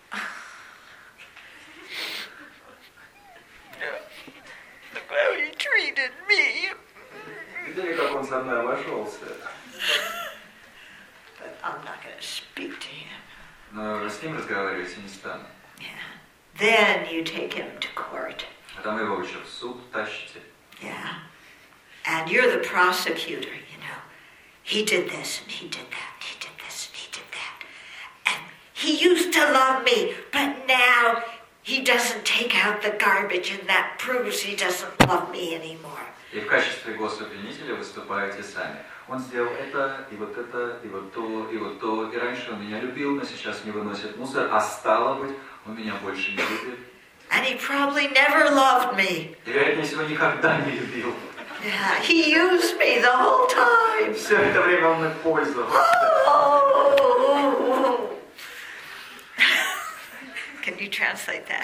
Look how he treated me. Видели, как он со мной обошелся? But I'm not going to speak to him. Но с ним разговаривать я не стану. Yeah. Then you take him to court. Потом вы его еще в суд тащите. Yeah. And you're the prosecutor, you know. He did this and he did that. He did this and he did that. And he used to love me, but now he doesn't take out the garbage, and that proves he doesn't love me anymore. И в качестве гособвинителя выступаете сами. Он сделал это, и вот это, и вот то, и вот то. И раньше он меня любил, но сейчас не выносит мусор, а стало быть, он меня больше не любит. And he probably never loved me. И, вероятнее всего, никогда не любил. Yeah, he used me the whole time. Все это время он мной пользовался. Oh. Can you translate that?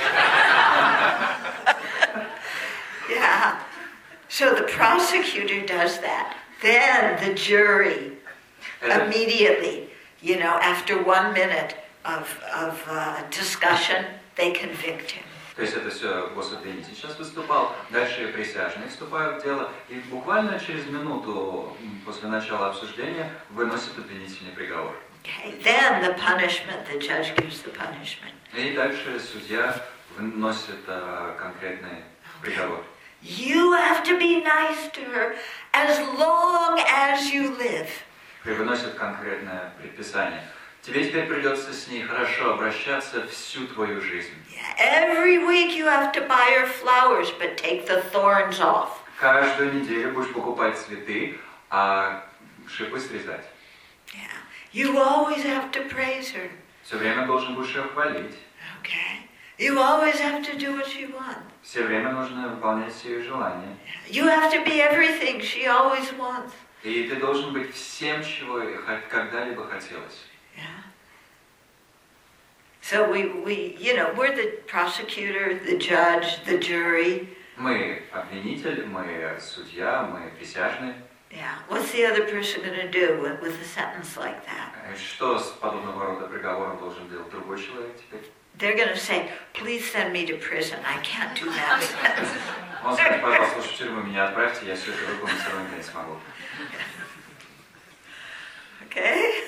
Yeah. So the prosecutor does that. Then the jury immediately, you know, after 1 minute of discussion, they convict him. То есть это все гособвинитель сейчас выступал, дальше присяжные вступают в дело, и буквально через минуту после начала обсуждения выносят обвинительный приговор. Okay. Then the punishment, the judge gives the punishment. И дальше судья выносит конкретный приговор. You have to be nice to her as long as you live. И выносит конкретное предписание. Тебе теперь придется с ней хорошо обращаться всю твою жизнь. Yeah. Every week you have to buy her flowers, but take the thorns off. Каждую неделю будешь покупать цветы, а шипы срезать. Yeah. You always have to praise her. Все время должен будешь ее хвалить. Okay. You always have to do what she wants. Все время нужно выполнять все ее желания. You have to be everything she always wants. И ты должен быть всем, чего когда-либо хотелось. Yeah. So we, you know, we're the prosecutor, the judge, the jury. Мы обвинитель, мы судья, мы присяжные. Yeah. What's the other person going to do with a sentence like that? Что с подобного рода приговором должен делать другой человек теперь? They're going to say, please send me to prison. I can't do that. Он скажет, пожалуйста, лучше в тюрьму меня отправьте, я все это выполнить все равно не смогу. Okay?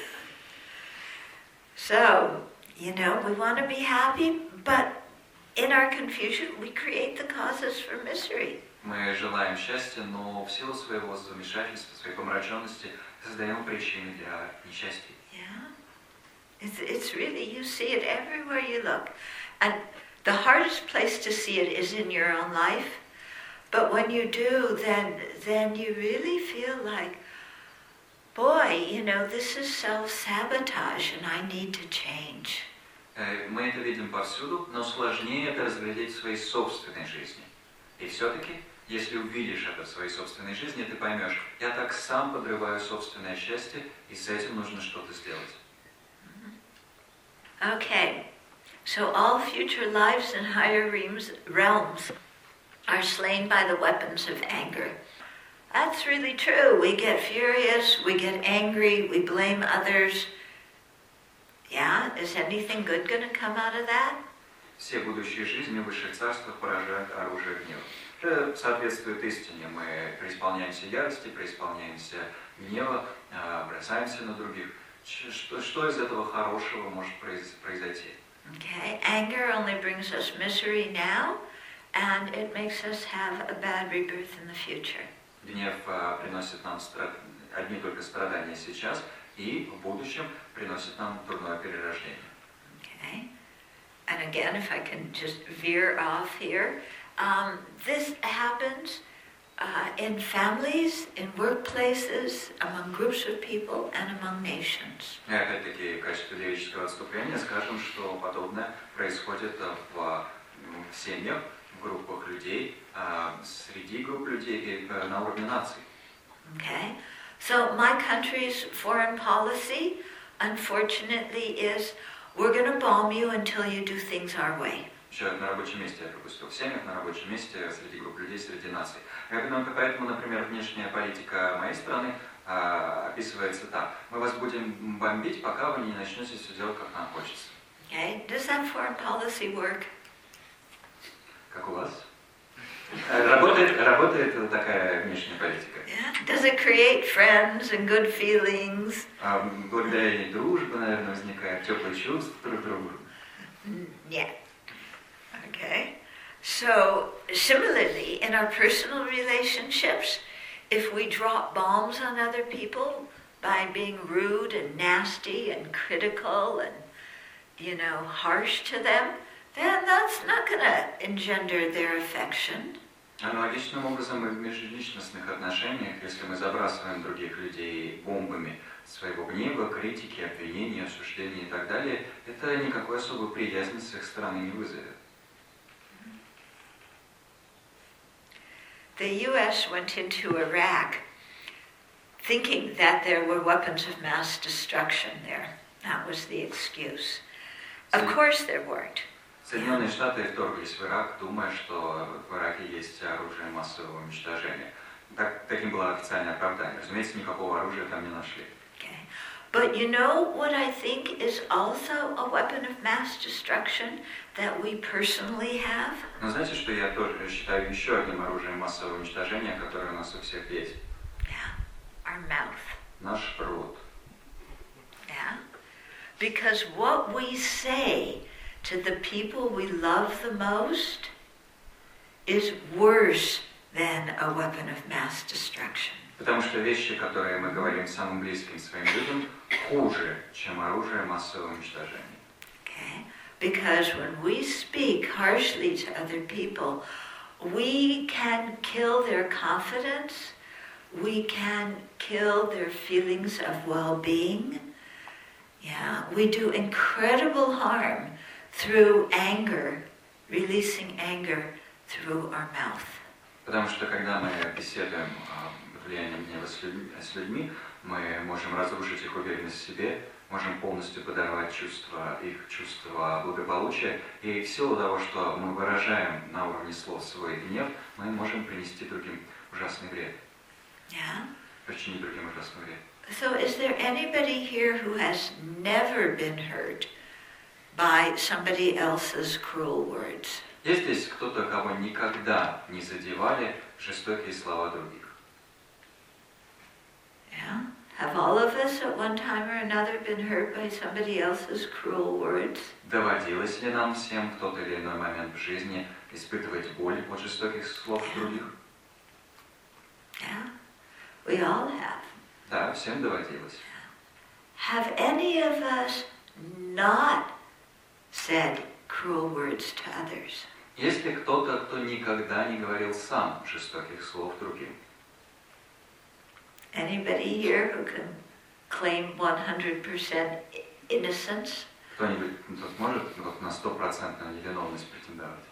So, you know, we want to be happy, but in our confusion, we create the causes for misery. Мы желаем счастья, но в силу своего замешательства, своей помраченности создаем причины для несчастья. Yeah. It's really, you see it everywhere you look. And the hardest place to see it is in your own life. But when you do, then you really feel like, boy, you know, this is self-sabotage and I need to change. Мы это видим повсюду, но сложнее это разглядеть в своей собственной жизни. И все-таки, если увидишь это в своей собственной жизни, ты поймешь, я так сам подрываю собственное счастье, и с этим нужно что-то сделать. Okay, so all future lives in higher realms are slain by the weapons of anger. That's really true. We get furious, we get angry, we blame others. Yeah, is anything good going to come out of that? Все будущие жизни в высших царствах поражают оружие гнева. Это соответствует истине. Мы преисполняемся ярости, преисполняемся гнева, бросаемся на других. Что из этого хорошего может произойти? Okay, anger only brings us misery now, and it makes us have a bad rebirth in the future. Гнев приносит нам одни только страдания сейчас, и в будущем приносит нам дурное перерождение. Okay, and again, if I can just veer off here, this happens in families, in workplaces, among groups of people, and among nations. И опять-таки, в качестве лирического отступления скажем, что подобное происходит в семьях, в группах людей, среди групп людей и на уровне наций. Okay, so my country's foreign policy, unfortunately, is we're going to bomb you until you do things our way. Еще на рабочем месте я пропустил. В семьях, на рабочем месте, среди групп людей, среди наций. Поэтому, например, внешняя политика моей страны описывается так. Мы вас будем бомбить, пока вы не начнете все делать, как нам хочется. Okay, does that foreign policy work? Как у вас? Работает такая внешняя политика. Yeah. Does it create friends and good feelings? Благодаря ей дружба, наверное, возникает, теплые чувства друг к другу. Yeah. Okay. So, similarly, in our personal relationships, if we drop bombs on other people by being rude and nasty and critical and, you know, harsh to them, then that's not going to engender their affection. Аналогичным образом и в межличностных отношениях, если мы забрасываем других людей бомбами своего гнева, критики, обвинений, осуждений и так далее, это никакой особой приязни с их стороны не вызовет. The U.S. went into Iraq thinking that there were weapons of mass destruction there. That was the excuse. Of course there weren't. Соединенные Штаты вторглись в Ирак, думая, что в Ираке есть оружие массового уничтожения. Таким было официальное оправдание. Разумеется, никакого оружия там не нашли. Okay. But you know what I think is also a weapon of mass destruction that we personally have? Но знаете, что я тоже считаю еще одним оружием массового уничтожения, которое у нас у всех есть? Yeah, our mouth. Наш рот. Yeah, because what we say to the people we love the most is worse than a weapon of mass destruction. Потому что вещи, которые мы говорим самым близким своим людям, хуже, чем оружие массового уничтожения. Okay? Because when we speak harshly to other people, we can kill their confidence, we can kill their feelings of well-being. Yeah, we do incredible harm through anger, releasing anger through our mouth. Потому что когда мы беседуем влиянием гнева с людьми, мы можем разрушить их уверенность в себе, можем полностью подорвать их чувство благополучия, и в силу того, что мы выражаем на уровне слов свой гнев, мы можем принести другим ужасный вред. Yeah. причинить другим ужасный вред. So is there anybody here who has never been hurt by somebody else's cruel words? Есть здесь кто-то, кого никогда не задевали жестокие слова других? Yeah? Have all of us at one time or another been hurt by somebody else's cruel words? Доводилось ли нам всем в тот или иной момент в жизни испытывать боль от жестоких слов других? Yeah? We all have. Да, всем доводилось. Have any of us not said cruel words to others? Есть ли кто-то, кто никогда не говорил сам жестоких слов другим? Anybody here who can claim 100% innocence? Кто-нибудь тут может на 100% невиновность претендовать?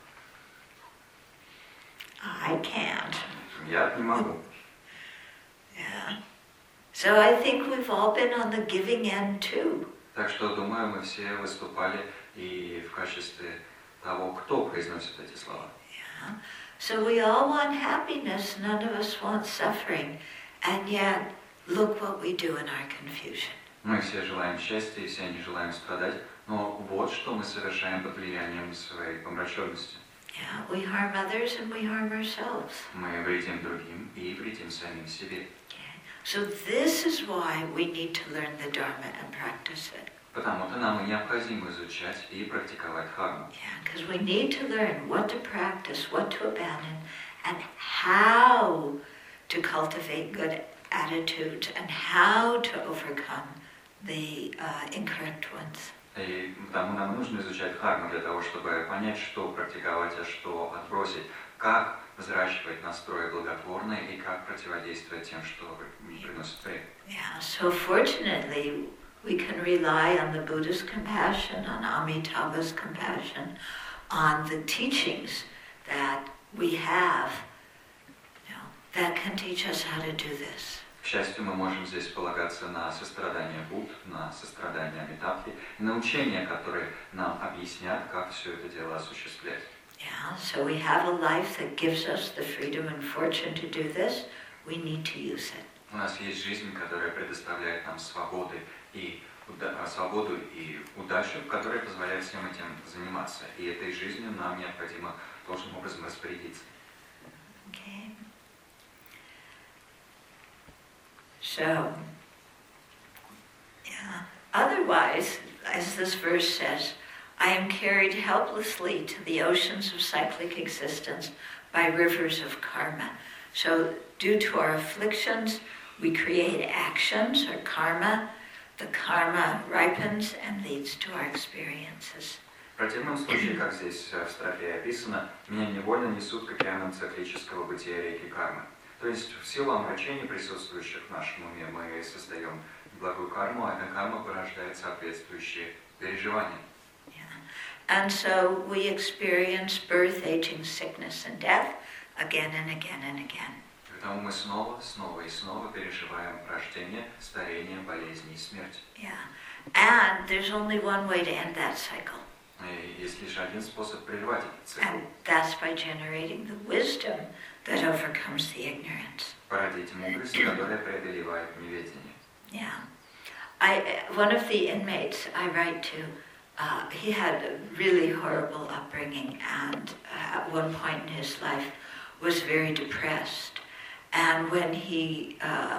I can't. Я не могу. Yeah. So I think we've all been on the giving end too. Так что, думаю, мы все выступали и в качестве того, кто произносит эти слова. Yeah. So we all want happiness, none of us want suffering. And yet, look what we do in our confusion. Мы все желаем счастья и все не желаем страдать, но вот что мы совершаем под влиянием своей помраченности. Yeah, we harm others and we harm ourselves. Мы вредим другим и вредим самим себе. Okay. So this is why we need to learn the Dharma and practice it. Потому-то нам и необходимо изучать и практиковать дхарму. Yeah, because we need to learn what to practice, what to abandon, and how to cultivate good attitudes and how to overcome the incorrect ones. И потому нам нужно изучать дхарму для того, чтобы понять, что практиковать, а что отбросить, как взращивать настрой благотворный и как противодействовать тем, что приносит вред. Yeah, so fortunately we can rely on the Buddha's compassion, on Amitabha's compassion, on the teachings that we have, that can teach us how to do this. К счастью, мы можем здесь полагаться на сострадание Будд, на сострадание Амитабхи, и на учения, которые нам объяснят, как все это дело осуществлять. Yeah, so we have a life that gives us the freedom and fortune to do this. We need to use it. У нас есть жизнь, которая предоставляет нам свободу и удачу, которая позволяет всем этим заниматься. И этой жизнью нам необходимо должным образом распорядиться. Okay. So, yeah. Otherwise, as this verse says, I am carried helplessly to the oceans of cyclic existence by rivers of karma. So, due to our afflictions, we create actions or karma. The karma ripens and leads to our experiences. В противном случае, как здесь в строфе описано, меня невольно несут к океанам циклического бытия реки кармы. То есть в силу омрачений, присутствующих в нашем уме, мы создаем благую карму, а эта карма порождает соответствующие переживания. And so we experience birth, aging, sickness, and death again and again and again. Поэтому мы снова и снова переживаем рождение, старение, болезни и смерть. Yeah. And there's only one way to end that cycle. И есть лишь один способ прервать этот цикл. And that's by generating the wisdom that overcomes the ignorance. Породить мудрость, которая преодолевает неведение. Yeah. One of the inmates I write to, he had a really horrible upbringing and at one point in his life was very depressed. And when he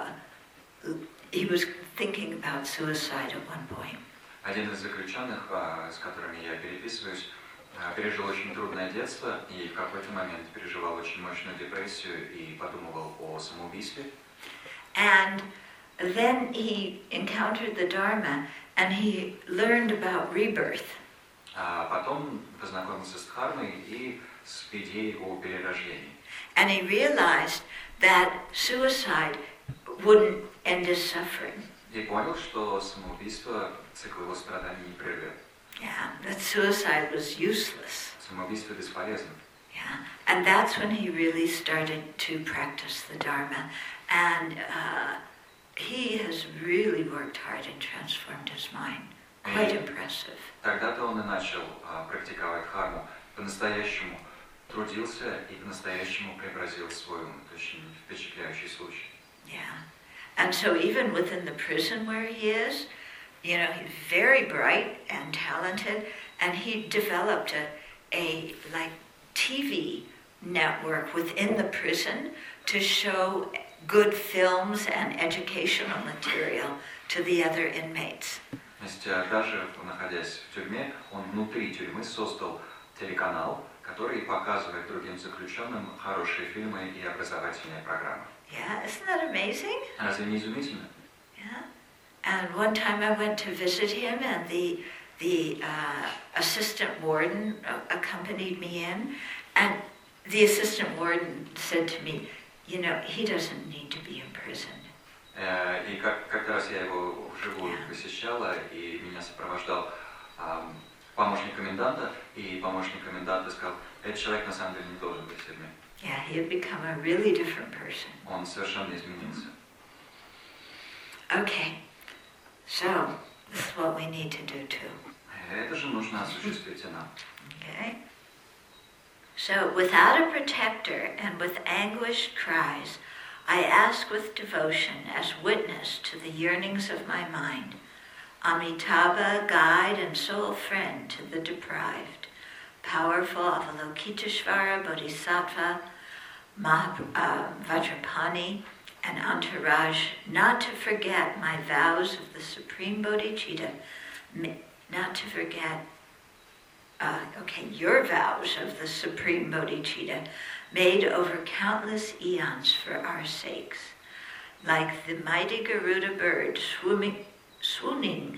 was thinking about suicide at one point. Один из заключенных, с которыми я переписываюсь, пережил очень трудное детство и в какой-то момент переживал очень мощную депрессию и подумывал о самоубийстве. And then he encountered the Dharma and he learned about rebirth. А потом познакомился с дхармой и с идеей о перерождении. And he realized that suicide wouldn't end his suffering. И понял, что самоубийство цикл его страданий не прервет. Yeah, that suicide was useless. Самоубийство бесполезно. Yeah, and that's when he really started to practice the Dharma. And he has really worked hard and transformed his mind. Quite impressive. Тогда-то он и начал практиковать дхарму, по-настоящему трудился и по-настоящему преобразил свой ум. Это очень впечатляющий случай. Yeah. And so even within the prison where he is, you know, he's very bright and talented, and he developed a like TV network within the prison to show good films and educational material to the other inmates. То есть даже находясь в тюрьме, он внутри тюрьмы создал телеканал, который показывает другим заключенным хорошие фильмы и образовательные программы. Yeah, isn't that amazing? Разве не изумительно? Yeah. And one time I went to visit him, and the assistant warden accompanied me in, and the assistant warden said to me, you know, he doesn't need to be in prison. И как-то раз я его вживую посещала, и меня сопровождал помощник коменданта, и помощник коменданта сказал, этот человек на самом деле не должен быть в тюрьме. Yeah, he had become a really different person. Он совершенно изменился. Okay, so this is what we need to do too. Это же нужно осуществить и нам. Okay? So, without a protector and with anguished cries, I ask with devotion as witness to the yearnings of my mind, Amitabha, guide and sole friend to the deprived, powerful Avalokiteshvara, Bodhisattva, Vajrapani, and entourage, not to forget my vows of the Supreme Bodhicitta, not to forget your vows of the Supreme Bodhicitta, made over countless eons for our sakes. Like the mighty Garuda bird swooping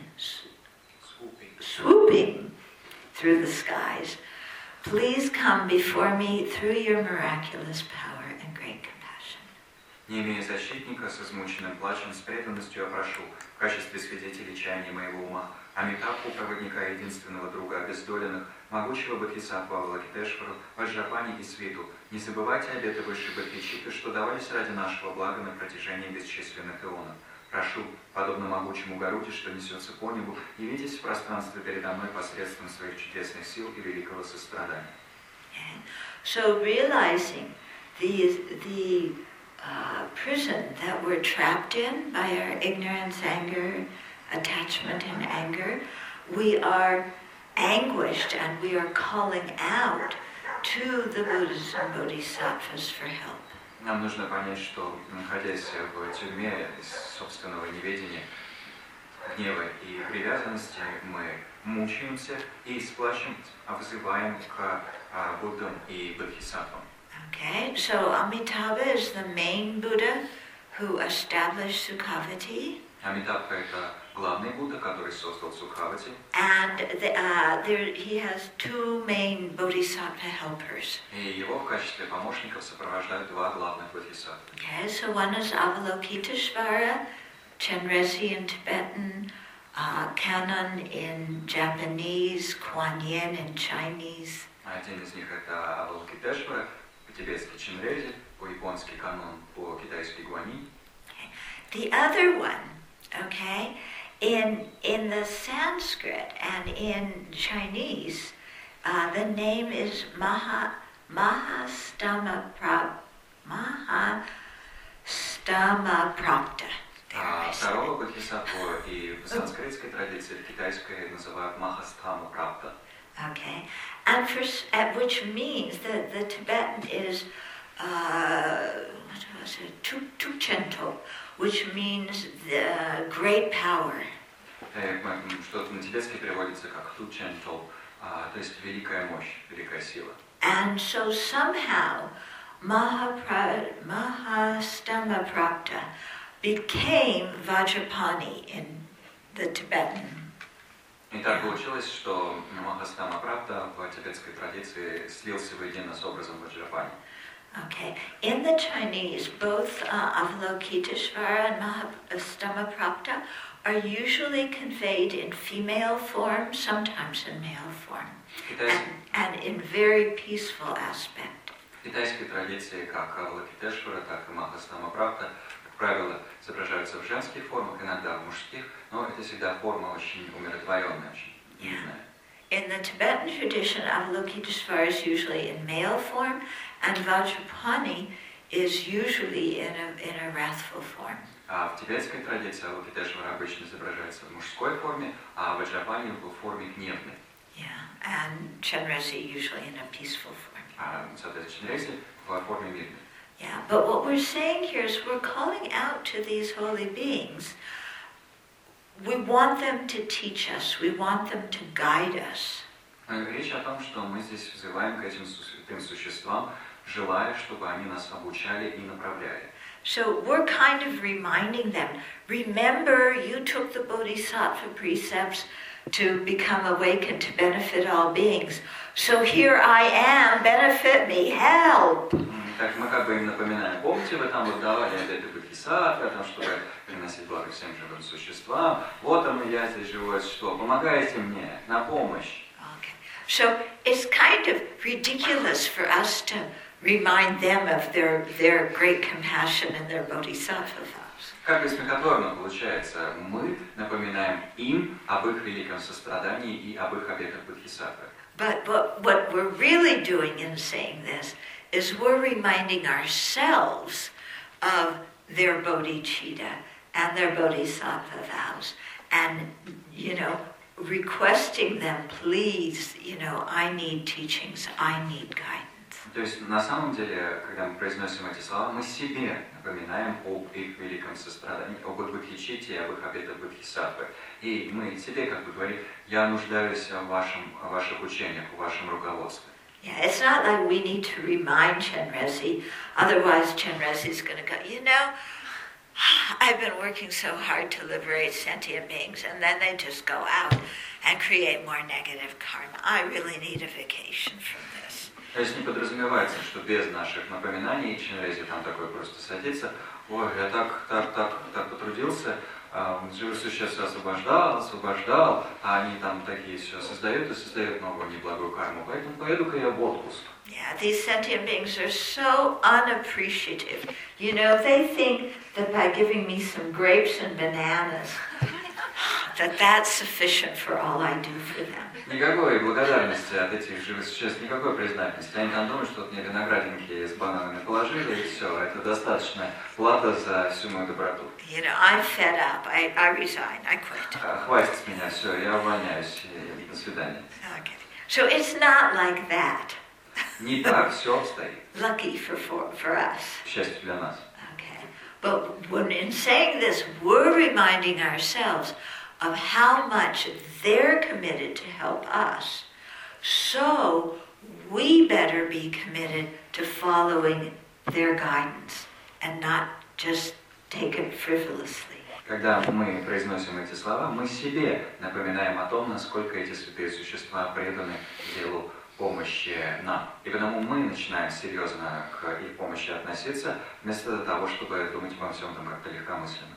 through the skies, please come before me through your miraculous power and great compassion. Не имея защитника, с измученным плачем, с преданностью я прошу, в качестве свидетелей чаяния моего ума, Амитабху, проводника единственного друга обездоленных, могучего Бодхисаттву Авалокитешвару, Ваджрапани и Свиту, не забывайте обеты высшей Бодхичитты, что давались ради нашего блага на протяжении бесчисленных эонов. Прошу, подобно могучему Гаруде, что несется по небу, явитесь в пространстве передо мной посредством своих чудесных сил и великого сострадания. So realizing the prison that we're trapped in by our ignorance, anger, attachment and anger, we are anguished and we are calling out to the Buddhas and Bodhisattvas for help. Нам нужно понять, что, находясь в тюрьме из собственного неведения, гнева и привязанности, мы мучаемся и с плачем взываем к Буддам и Бодхисаттвам. Okay, so Amitabha is the main Buddha who established Sukhavati. Амитабха — это главный Будда, который создал Сукхавати. And he has two main bodhisattva helpers. И его в качестве помощников сопровождают два главных бодхисаттвы. Okay, so one is Avalokiteshvara, Chenrezig in Tibetan, Kannon in Japanese, Kuan Yin in Chinese. Один из них это Авалокитешвара, по-тибетски Ченрези, по-японски Канон, по-китайски Гуанинь. The other one, okay, in the Sanskrit and in Chinese, the name is Mahastamaprapta. Второго бодхисаттву и в санскритской традиции, в китайской называют Махастамапрапта. Okay, and which means that the Tibetan is Tukchento, which means the great power. Что на тибетский переводится как Тученто, то есть великая мощь, великая сила. And so somehow Mahastamaprapta became Vajrapani in the Tibetan. И так получилось, что Махастамапрапта в тибетской традиции слился воедино с образом Ваджрапани. Okay. In the Chinese, both Avalokiteshvara and Mahastamaprapta are usually conveyed in female form, sometimes in male form, and in very peaceful aspect. В китайской традиции как Авалокитешвара, так и Махастамапрапта, как правило, изображаются в женских формах, иногда в мужских, но это всегда форма очень умиротворенная, очень мирная. In the Tibetan tradition, Avalokiteshvara is usually in male form, and Vajrapani is usually in a wrathful form. А в тибетской традиции Авалокитешвара обычно изображается в мужской форме, а в Ваджрапани в форме гневной. Yeah, and Chenrezig usually in a peaceful form. А, соответственно, Ченрези в форме мирной. Yeah, but what we're saying here is we're calling out to these holy beings. We want them to teach us. We want them to guide us. Речь о том, что мы здесь взываем к этим святым существам, желая, чтобы они нас обучали и направляли. So we're kind of reminding them, remember you took the Bodhisattva precepts to become awakened, to benefit all beings. So here I am, benefit me, help! Так мы как бы им напоминаем, помните, вы там вот давали обеты Бодхисаттвы, о том, чтобы приносить благо всем живым существам. Вот он, я здесь живу, что? Помогайте мне, на помощь. Okay. So it's kind of ridiculous for us to remind them of their great compassion and their bodhisattva vows. Как бы смехотворно получается, мы напоминаем им об их великом сострадании и об их обетах Бодхисаттвы. But what we're really doing in saying this is we're reminding ourselves of their bodhicitta and their bodhisattva vows and, requesting them, please, I need teachings, I need guidance. То есть, на самом деле, когда мы произносим эти слова, мы себе напоминаем об их великом сострадании, об их бодхичитте и об их обетах Бодхисаттвы. И мы себе как бы говорим, я нуждаюсь в ваших учениях, в вашем руководстве. Yeah, it's not like we need to remind Chenrezig, otherwise Chenrezig's going to go, I've been working so hard to liberate sentient beings, and then they just go out and create more negative karma. I really need a vacation from this. То есть не подразумевается, что без наших напоминаний Ченрези там такой просто садится, ой, я так потрудился, живых существ освобождал, а они там такие все создают и создают новую неблагую карму, поэтому поеду-ка я в отпуск. Yeah, these sentient beings are so unappreciative. They think that by giving me some grapes and bananas, that's sufficient for all I do for them. Никакой благодарности от этих живых существ, никакой признательности. Они там думают, что вот мне виноградинки с бананами положили, и все, это достаточно плата за всю мою доброту. I'm fed up. I resign. I quit. Хватит с меня, все, я увольняюсь, и до свидания. Okay. So it's not like that. Не так все обстоит. Lucky for us. К счастью для нас. Okay. But when in saying this, we're reminding ourselves of how much they're committed to help us. So we better be committed to following their guidance and not just take it frivolously. Когда мы произносим эти слова, мы себе напоминаем о том, насколько эти святые существа преданы делу помощи нам. И потому мы начинаем серьезно к их помощи относиться, вместо того, чтобы думать обо всем там как-то легкомысленно.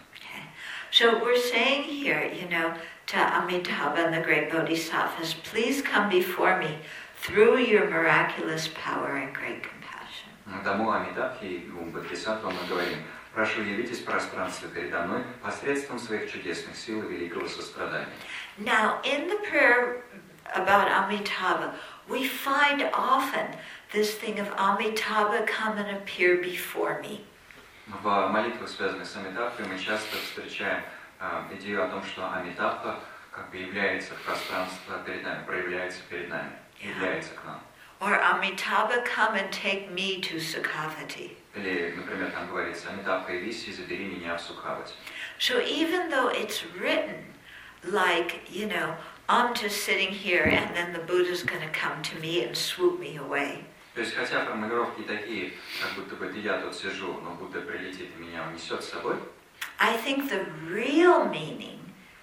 So we're saying here, to Amitabha and the great bodhisattvas, please come before me through your miraculous power and great compassion. Тому Амитабхе и двум бодхисаттвам мы говорим, прошу, явитесь в пространстве передо мной посредством своих чудесных сил и великого сострадания. Now, in the prayer about Amitabha, we find often this thing of Amitabha, come and appear before me. В молитвах, связанных с Амитабхой, мы часто встречаем идею о том, что Амитабха как бы является в пространстве перед нами, проявляется перед нами, является к нам. Or Amitabha, come and take me to Sukhavati. Или, например, там говорится, Амитабха, явись и забери меня в Сукхавати. So even though it's written like, I'm just sitting here and then the Buddha's going to come to me and swoop me away. То есть, хотя формулировки такие, как будто бы я тут сижу, но Будда прилетит и меня унесет с собой. I think the real meaning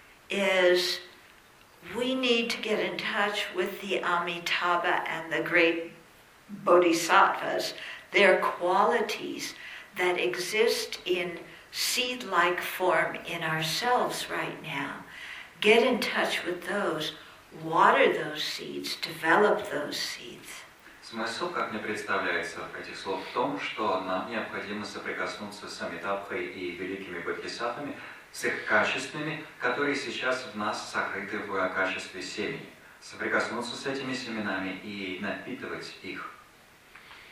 is we need to get in touch with the Amitabha and the great bodhisattvas, their qualities that exist in seed-like form in ourselves right now. Get in touch with those, water those seeds, develop those seeds. Смысл, как мне представляется, этих слов в том, что нам необходимо соприкоснуться с Амитабхой и великими бодхисаттвами, с их качествами, которые сейчас в нас сокрыты в качестве семени. Соприкоснуться с этими семенами и напитывать их.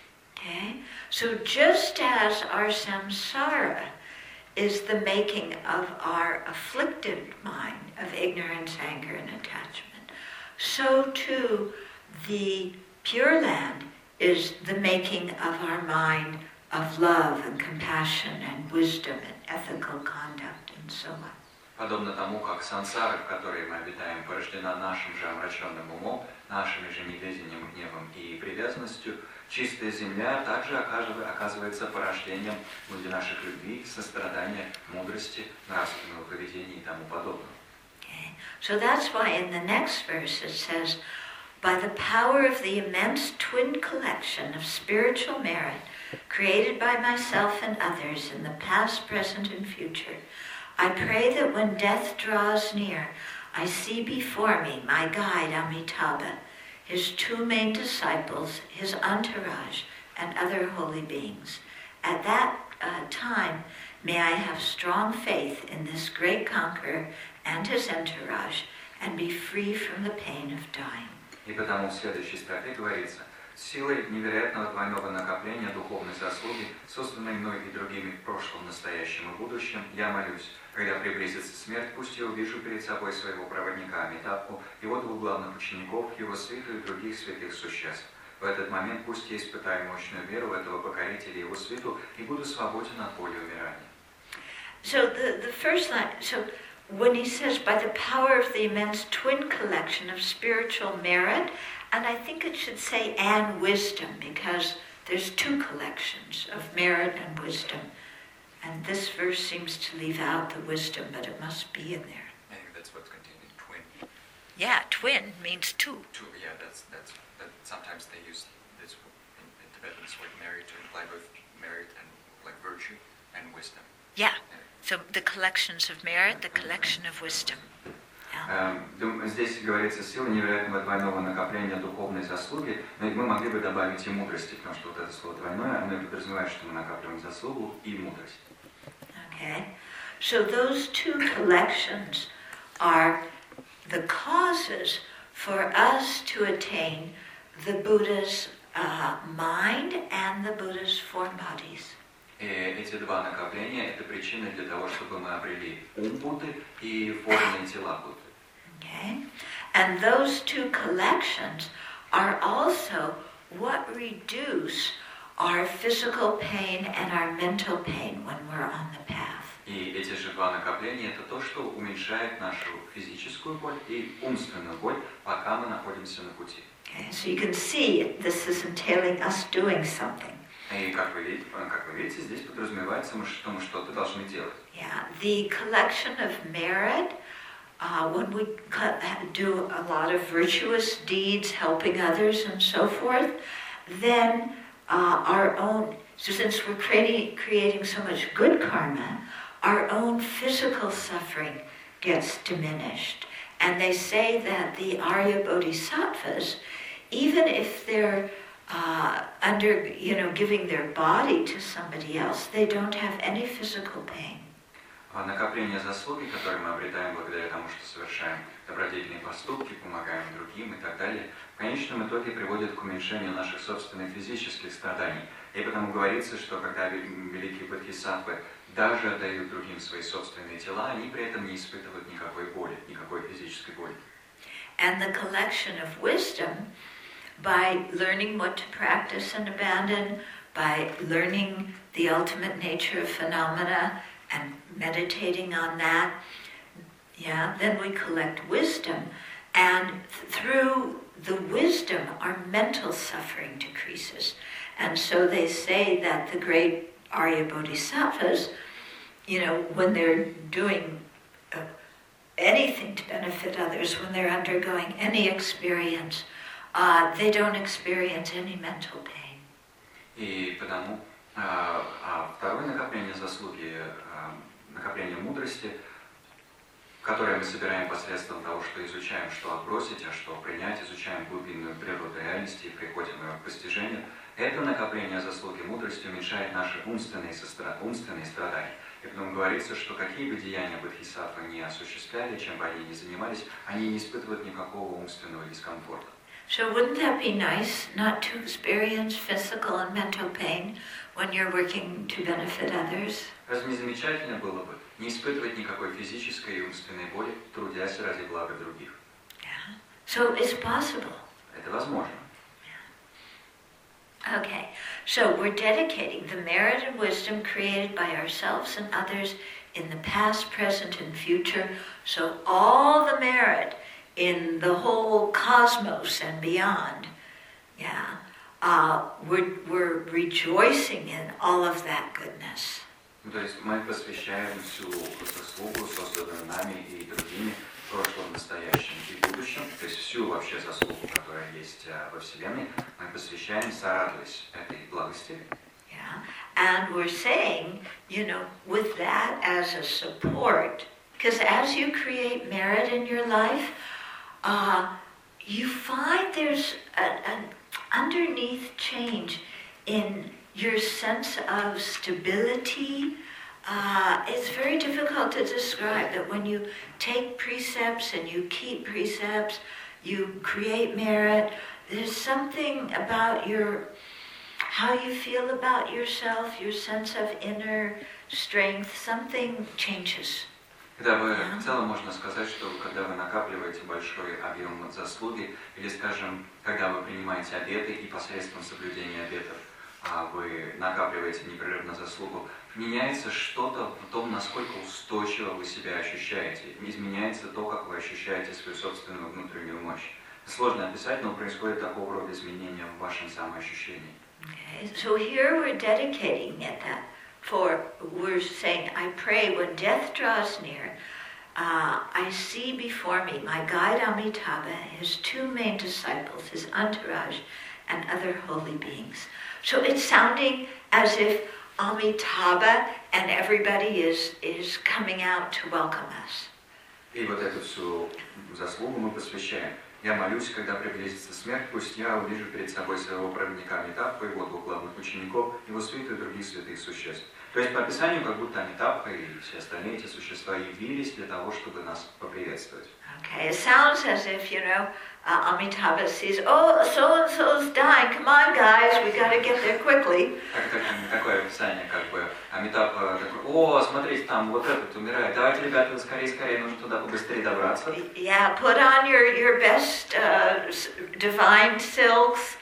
Okay? So just as our samsara is the making of our afflicted mind of ignorance, anger, and attachment, so too the Pure Land is the making of our mind of love and compassion and wisdom and ethical conduct and so on. Подобно тому, как сансара, в которой мы обитаем, порождена нашим же омраченным умом, нашими же неведением, гневом и привязанностью, чистая земля также оказывается порождением для наших любви, сострадания, мудрости, нравственного поведения и тому подобного. Okay. So that's why in the next verse it says, by the power of the immense twin collection of spiritual merit created by myself and others in the past, present, and future, I pray that when death draws near, I see before me my guide Amitabha, his two main disciples, his entourage, and other holy beings. At that time, may I have strong faith in this great conqueror and his entourage, and be free from the pain of dying. И потому в следующей строфе говорится: силой невероятного двойного накопления духовной заслуги, созданной мной и другими в прошлом, настоящем и будущем, я молюсь, когда приблизится смерть, пусть я увижу перед собой своего проводника Амитабху, его двух главных учеников, его свиту и других святых существ. В этот момент пусть я испытаю мощную веру в этого покорителя и его свиту и буду свободен от боли умирания. So the first line, so when he says, by the power of the immense twin collection of spiritual merit, and I think it should say, and wisdom, because there's two collections of merit and wisdom. And this verse seems to leave out the wisdom, but it must be in there. I think that's what's contained in twin. Yeah, twin means two. Two, yeah, that's sometimes they use this in Tibetan this word merit to imply both merit and like virtue and wisdom. Yeah. So the collections of merit, the collection of wisdom. Здесь говорится сила невероятного двойного накопления духовной заслуги, но мы могли бы добавить и мудрости, потому что вот это слово двойное, оно подразумевает, что мы накапливаем заслугу и мудрость. Okay, so those two collections are the causes for us to attain the Buddha's mind and the Buddha's form bodies. И эти два накопления – это причины для того, чтобы мы обрели ум Будды и форменные тела Будды. Okay, and those two collections are also what reduce our physical pain and our mental pain when we're on the path. И эти же два накопления – это то, что уменьшает нашу физическую боль и умственную боль, пока мы находимся на пути. Okay, so you can see this is entailing us doing something. И как вы видите, здесь подразумевается, что мы что-то должны делать. Yeah, the collection of merit, when we do a lot of virtuous deeds, helping others and so forth, then our own, so since we're creating so much good karma, our own physical suffering gets diminished. And they say that the Arya Bodhisattvas, even if they're giving their body to somebody else, they don't have any physical pain. Накопление заслуги, которые мы обретаем благодаря тому, что совершаем добродетельные поступки, помогаем другим и так далее, в конечном итоге приводит к уменьшению наших собственных физических страданий. И потому говорится, что когда великие бодхисаттвы даже отдают другим свои собственные тела, они при этом не испытывают никакой боли, никакой физической боли. And the collection of wisdom, by learning what to practice and abandon, by learning the ultimate nature of phenomena and meditating on that, then we collect wisdom, and through the wisdom our mental suffering decreases. And so they say that the great Arya Bodhisattvas, when they're doing anything to benefit others, when they're undergoing any experience, they don't experience any mental pain. И потому второе накопление заслуги, накопление мудрости, которое мы собираем посредством того, что изучаем, что отбросить, а что принять, изучаем глубинную природу реальности и приходим к постижению, это накопление заслуги мудрости уменьшает наши умственные страдания. И потом говорится, что какие бы деяния бодхисаттвы не осуществляли, чем бы они ни занимались, они не испытывают никакого умственного дискомфорта. So wouldn't that be nice not to experience physical and mental pain when you're working to benefit others? Разве не замечательно было бы не испытывать никакой физической и умственной боли, трудясь ради блага других? Yeah. So it's possible. Это возможно. Okay, so we're dedicating the merit and wisdom created by ourselves and others in the past, present, and future. So all the merit in the whole cosmos and beyond, we're rejoicing in all of that goodness. То есть мы посвящаем всю заслугу, созданную нами и другими, в прошлом, настоящем и будущем, то есть всю вообще заслугу, которая есть во Вселенной, мы посвящаем, зарадуясь этой благости. Yeah, and we're saying, with that as a support, because as you create merit in your life, you find there's an underneath change in your sense of stability. It's very difficult to describe that when you take precepts and you keep precepts, you create merit, there's something about how you feel about yourself, your sense of inner strength, something changes. В целом можно сказать, что когда вы накапливаете большой объем заслуги, или, скажем, когда вы принимаете обеты и посредством соблюдения обетов вы накапливаете непрерывно заслугу, меняется что-то в том, насколько устойчиво вы себя ощущаете. Изменяется то, как вы ощущаете свою собственную внутреннюю мощь. Сложно описать, но происходит такого рода изменения в вашем самоощущении. Okay, so here we're dedicating it we're saying, I pray when death draws near, I see before me my guide Amitabha, his two main disciples, his entourage, and other holy beings. So it's sounding as if Amitabha and everybody is coming out to welcome us. И вот эту всю заслугу мы посвящаем. Я молюсь, когда приблизится смерть, пусть я увижу перед собой своего проводника Амитабха, его двух главных учеников, его свиту и других святых существ. То есть по описанию, как будто Амитабха и все остальные эти существа явились для того, чтобы нас поприветствовать. Okay, it sounds as if, Amitabha sees, oh, so-and-so's dying, come on guys, we gotta get there quickly. Такое описание, как бы, Амитабха такой, о, смотрите, там вот этот умирает, давайте, ребята, скорее, нужно туда побыстрее добраться. Yeah, put on your best divine silks,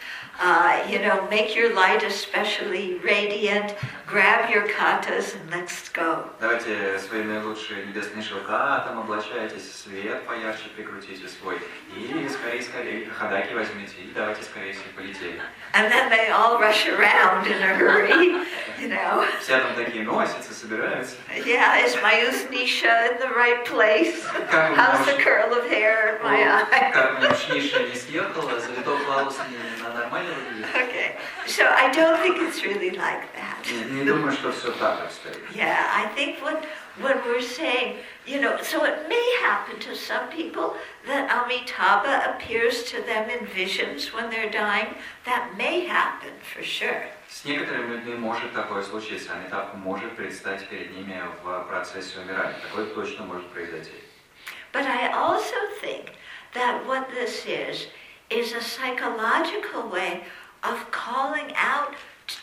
make your light especially radiant, grab your katas and let's go. Давайте свои наилучшие небесные шелка, там облачайтесь, свет поярче прикрутите свой, и скорее, хадаки возьмите, и давайте скорее полетели. And then they all rush around in a hurry, Все там такие носятся, собираются. Yeah, is my Usnisha in the right place? How's the curl of hair in my eye? Как Ниша не съехала, завиток волос на нормально выглядит. Okay, so I don't think it's really like that. Не думаю, что все так обстоит. Yeah, I think when we're saying, so it may happen to some people that Amitabha appears to them in visions when they're dying. That may happen for sure. С некоторыми людьми может такое случиться. Амитабха может предстать перед ними в процессе умирания. Такое точно может произойти. But I also think that what this is a psychological way of calling out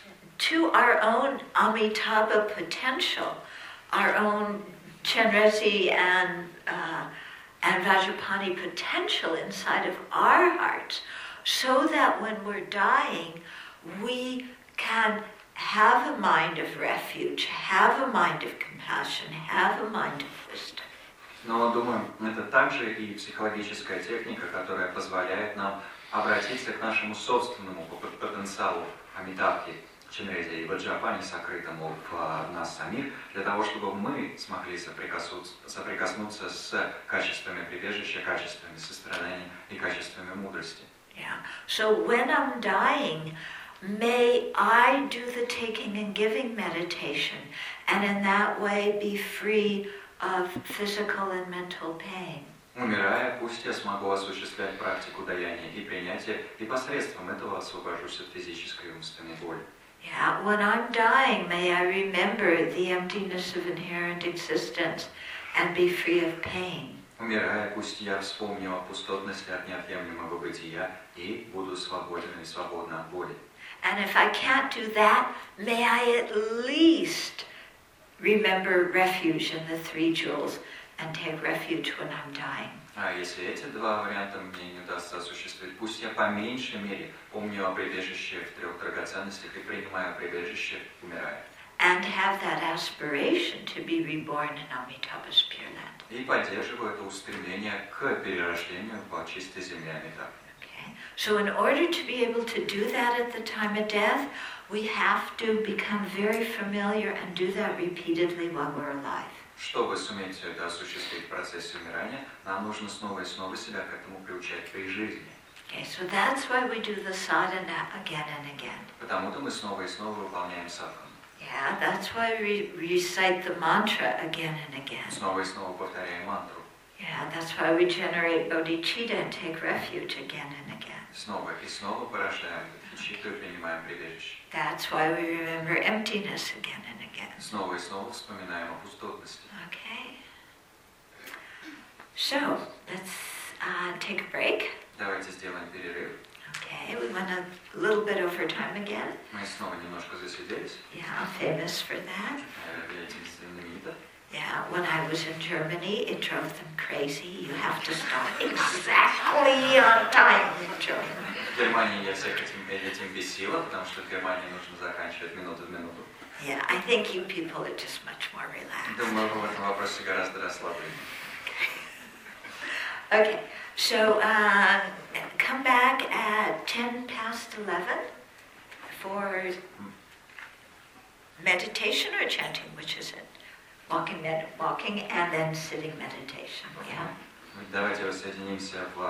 to our own Amitabha potential, our own Chenrezig and Vajrapani potential inside of our hearts, so that when we're dying, we can have a mind of refuge, have a mind of compassion, have a mind of wisdom. Но, думаю, это также и психологическая техника, которая позволяет нам обратиться к нашему собственному потенциалу Амитабхи, Ченрези и Ваджрапани, сокрытому в нас самих, для того, чтобы мы смогли соприкоснуться с качествами прибежища, качествами сострадания и качествами мудрости. Yeah. So when I'm dying, may I do the taking and giving meditation, and in that way be free of physical and mental pain. Умирая, пусть я смогу осуществлять практику даяния и принятия, и посредством этого освобожусь от физической и умственной боли. Yeah, when I'm dying, may I remember the emptiness of inherent existence and be free of pain. Умирая, пусть я вспомню о пустотности от неотъемлемого бытия и буду свободен и свободна от боли. And if I can't do that, may I at least remember refuge in the three jewels and take refuge when I'm dying. А если эти два варианта мне не удастся осуществить, пусть я по меньшей мере помню о прибежище в трех драгоценностях и принимаю прибежище, умирая. And have that aspiration to be reborn in Amitabha's Pure Land. И поддерживаю это устремление к перерождению по чистой земле Амитабхи. Okay. So in order to be able to do that at the time of death, we have to become very familiar and do that repeatedly while we're alive. Чтобы суметь все это осуществить в процессе умирания, нам нужно снова и снова себя к этому приучать при жизни. Okay, so that's why we do the sadhana again and again. Потому-то мы снова и снова выполняем садхану. Yeah, that's why we recite the mantra again and again. Снова и снова повторяем мантру. Yeah, that's why we generate bodhicitta and take refuge again and again. Снова и снова порождаем бодхичитту и принимаем прибежище. That's why we remember emptiness again and again. Снова и снова вспоминаем о пустотности. Okay. So, let's take a break. Давайте сделаем перерыв. Okay, we went a little bit over time again. Мы снова немножко засиделись. Yeah, famous for that. Этим знаменито. Yeah, when I was in Germany, it drove them crazy. You have to stop exactly on time in Germany. В Германии я всех этим бесила, потому что в Германии нужно заканчивать минуту в минуту. Yeah, I think you people are just much more relaxed. Думаю, вы в этом вопросе гораздо расслабленнее. Okay, so come back at 11 for meditation or chanting, which is it? Walking and then sitting meditation. Yeah. Давайте воссоединимся в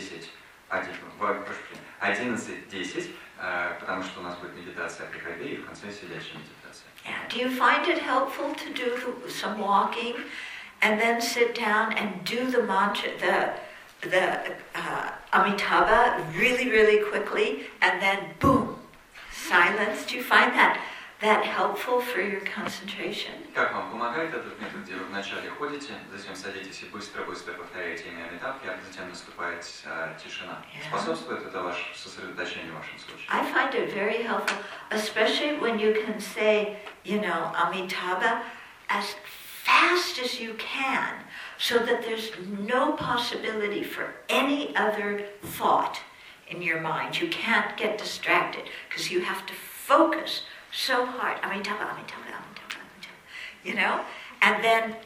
11:10, потому что у нас будет медитация при ходьбе и в конце сидящая медитация. Yeah. Do you find it helpful to do some walking and then sit down and do the mantra, the Amitabha really, really quickly, and then boom, silence? Do you find that helpful for your concentration? Как вам помогает этот метод, где вы вначале ходите, затем садитесь и быстро-быстро повторяете имя Амитабхи, а затем наступает тишина? Способствует это вашему сосредоточению в вашем случае? I find it very helpful, especially when you can say, Amitabha as fast as you can, so that there's no possibility for any other thought in your mind. You can't get distracted because you have to focus so hard. Amitabha, Amitabha, Amitabha, Amitabha. And then,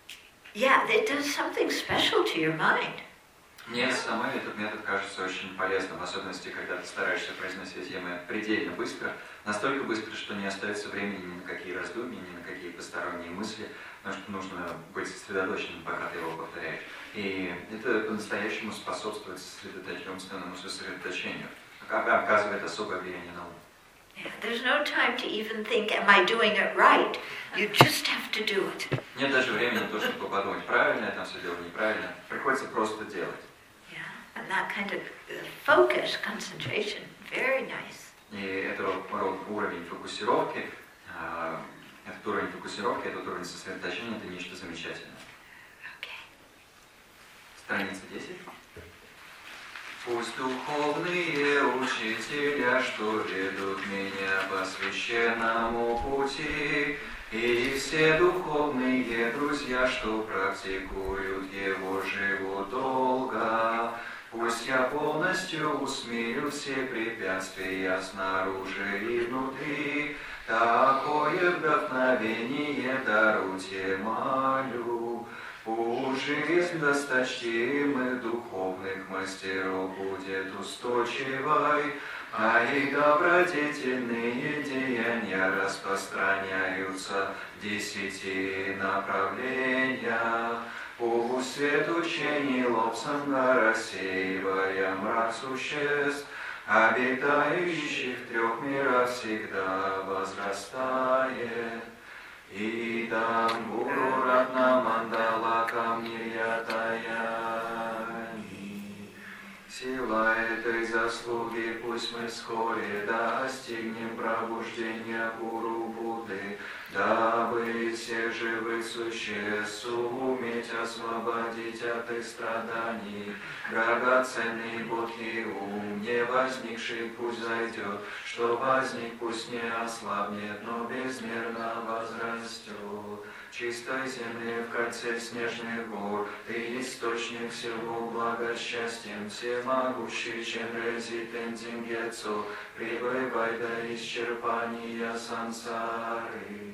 it does something special to your mind. Мне самой этот метод кажется очень полезным, в особенности, когда ты стараешься произносить имя предельно быстро, настолько быстро, что не остается времени ни на какие раздумья, ни на какие посторонние мысли, потому что нужно быть сосредоточенным, пока ты его повторяешь. И это по-настоящему способствует умственному сосредоточению, оказывает особое влияние на ум. Yeah, there's no time to even think, am I doing it right? You just have to do it. Нет даже времени на то, чтобы подумать, правильно я там все делаю, неправильно. Приходится просто делать. Yeah, and that kind of focus, concentration, very nice. И этого уровень фокусировки, этот уровень сосредоточения, это нечто замечательное. Okay. Страница 10. Пусть духовные учителя, что ведут меня по священному пути, и все духовные друзья, что практикуют его, живут долго. Пусть я полностью усмирю все препятствия снаружи и внутри. Такое вдохновение даруйте, молю. Пусть жизнь досточтимых духовных мастеров будет устойчивой, а их добродетельные деяния распространяются в 10 направлениях. Пусть свет учений лобсанга, рассеивая мрак существ, обитающих в 3 мирах, всегда возрастает. Идам гуру ратна мандала камнирьятаяни. Сила этой заслуги пусть мы вскоре достигнем пробуждения гуру Будды, дабы всех живых существ суметь освободить от их страданий. Драгоценный Бодхи ум, не возникший пусть зайдет, что возник пусть не ослабнет, но безмерно возрастет. Чистой земли в кольце снежных гор, ты источник всего блага счастьем, всемогущий Ченрези Тензин Гетсо, пребывай до исчерпания сансары.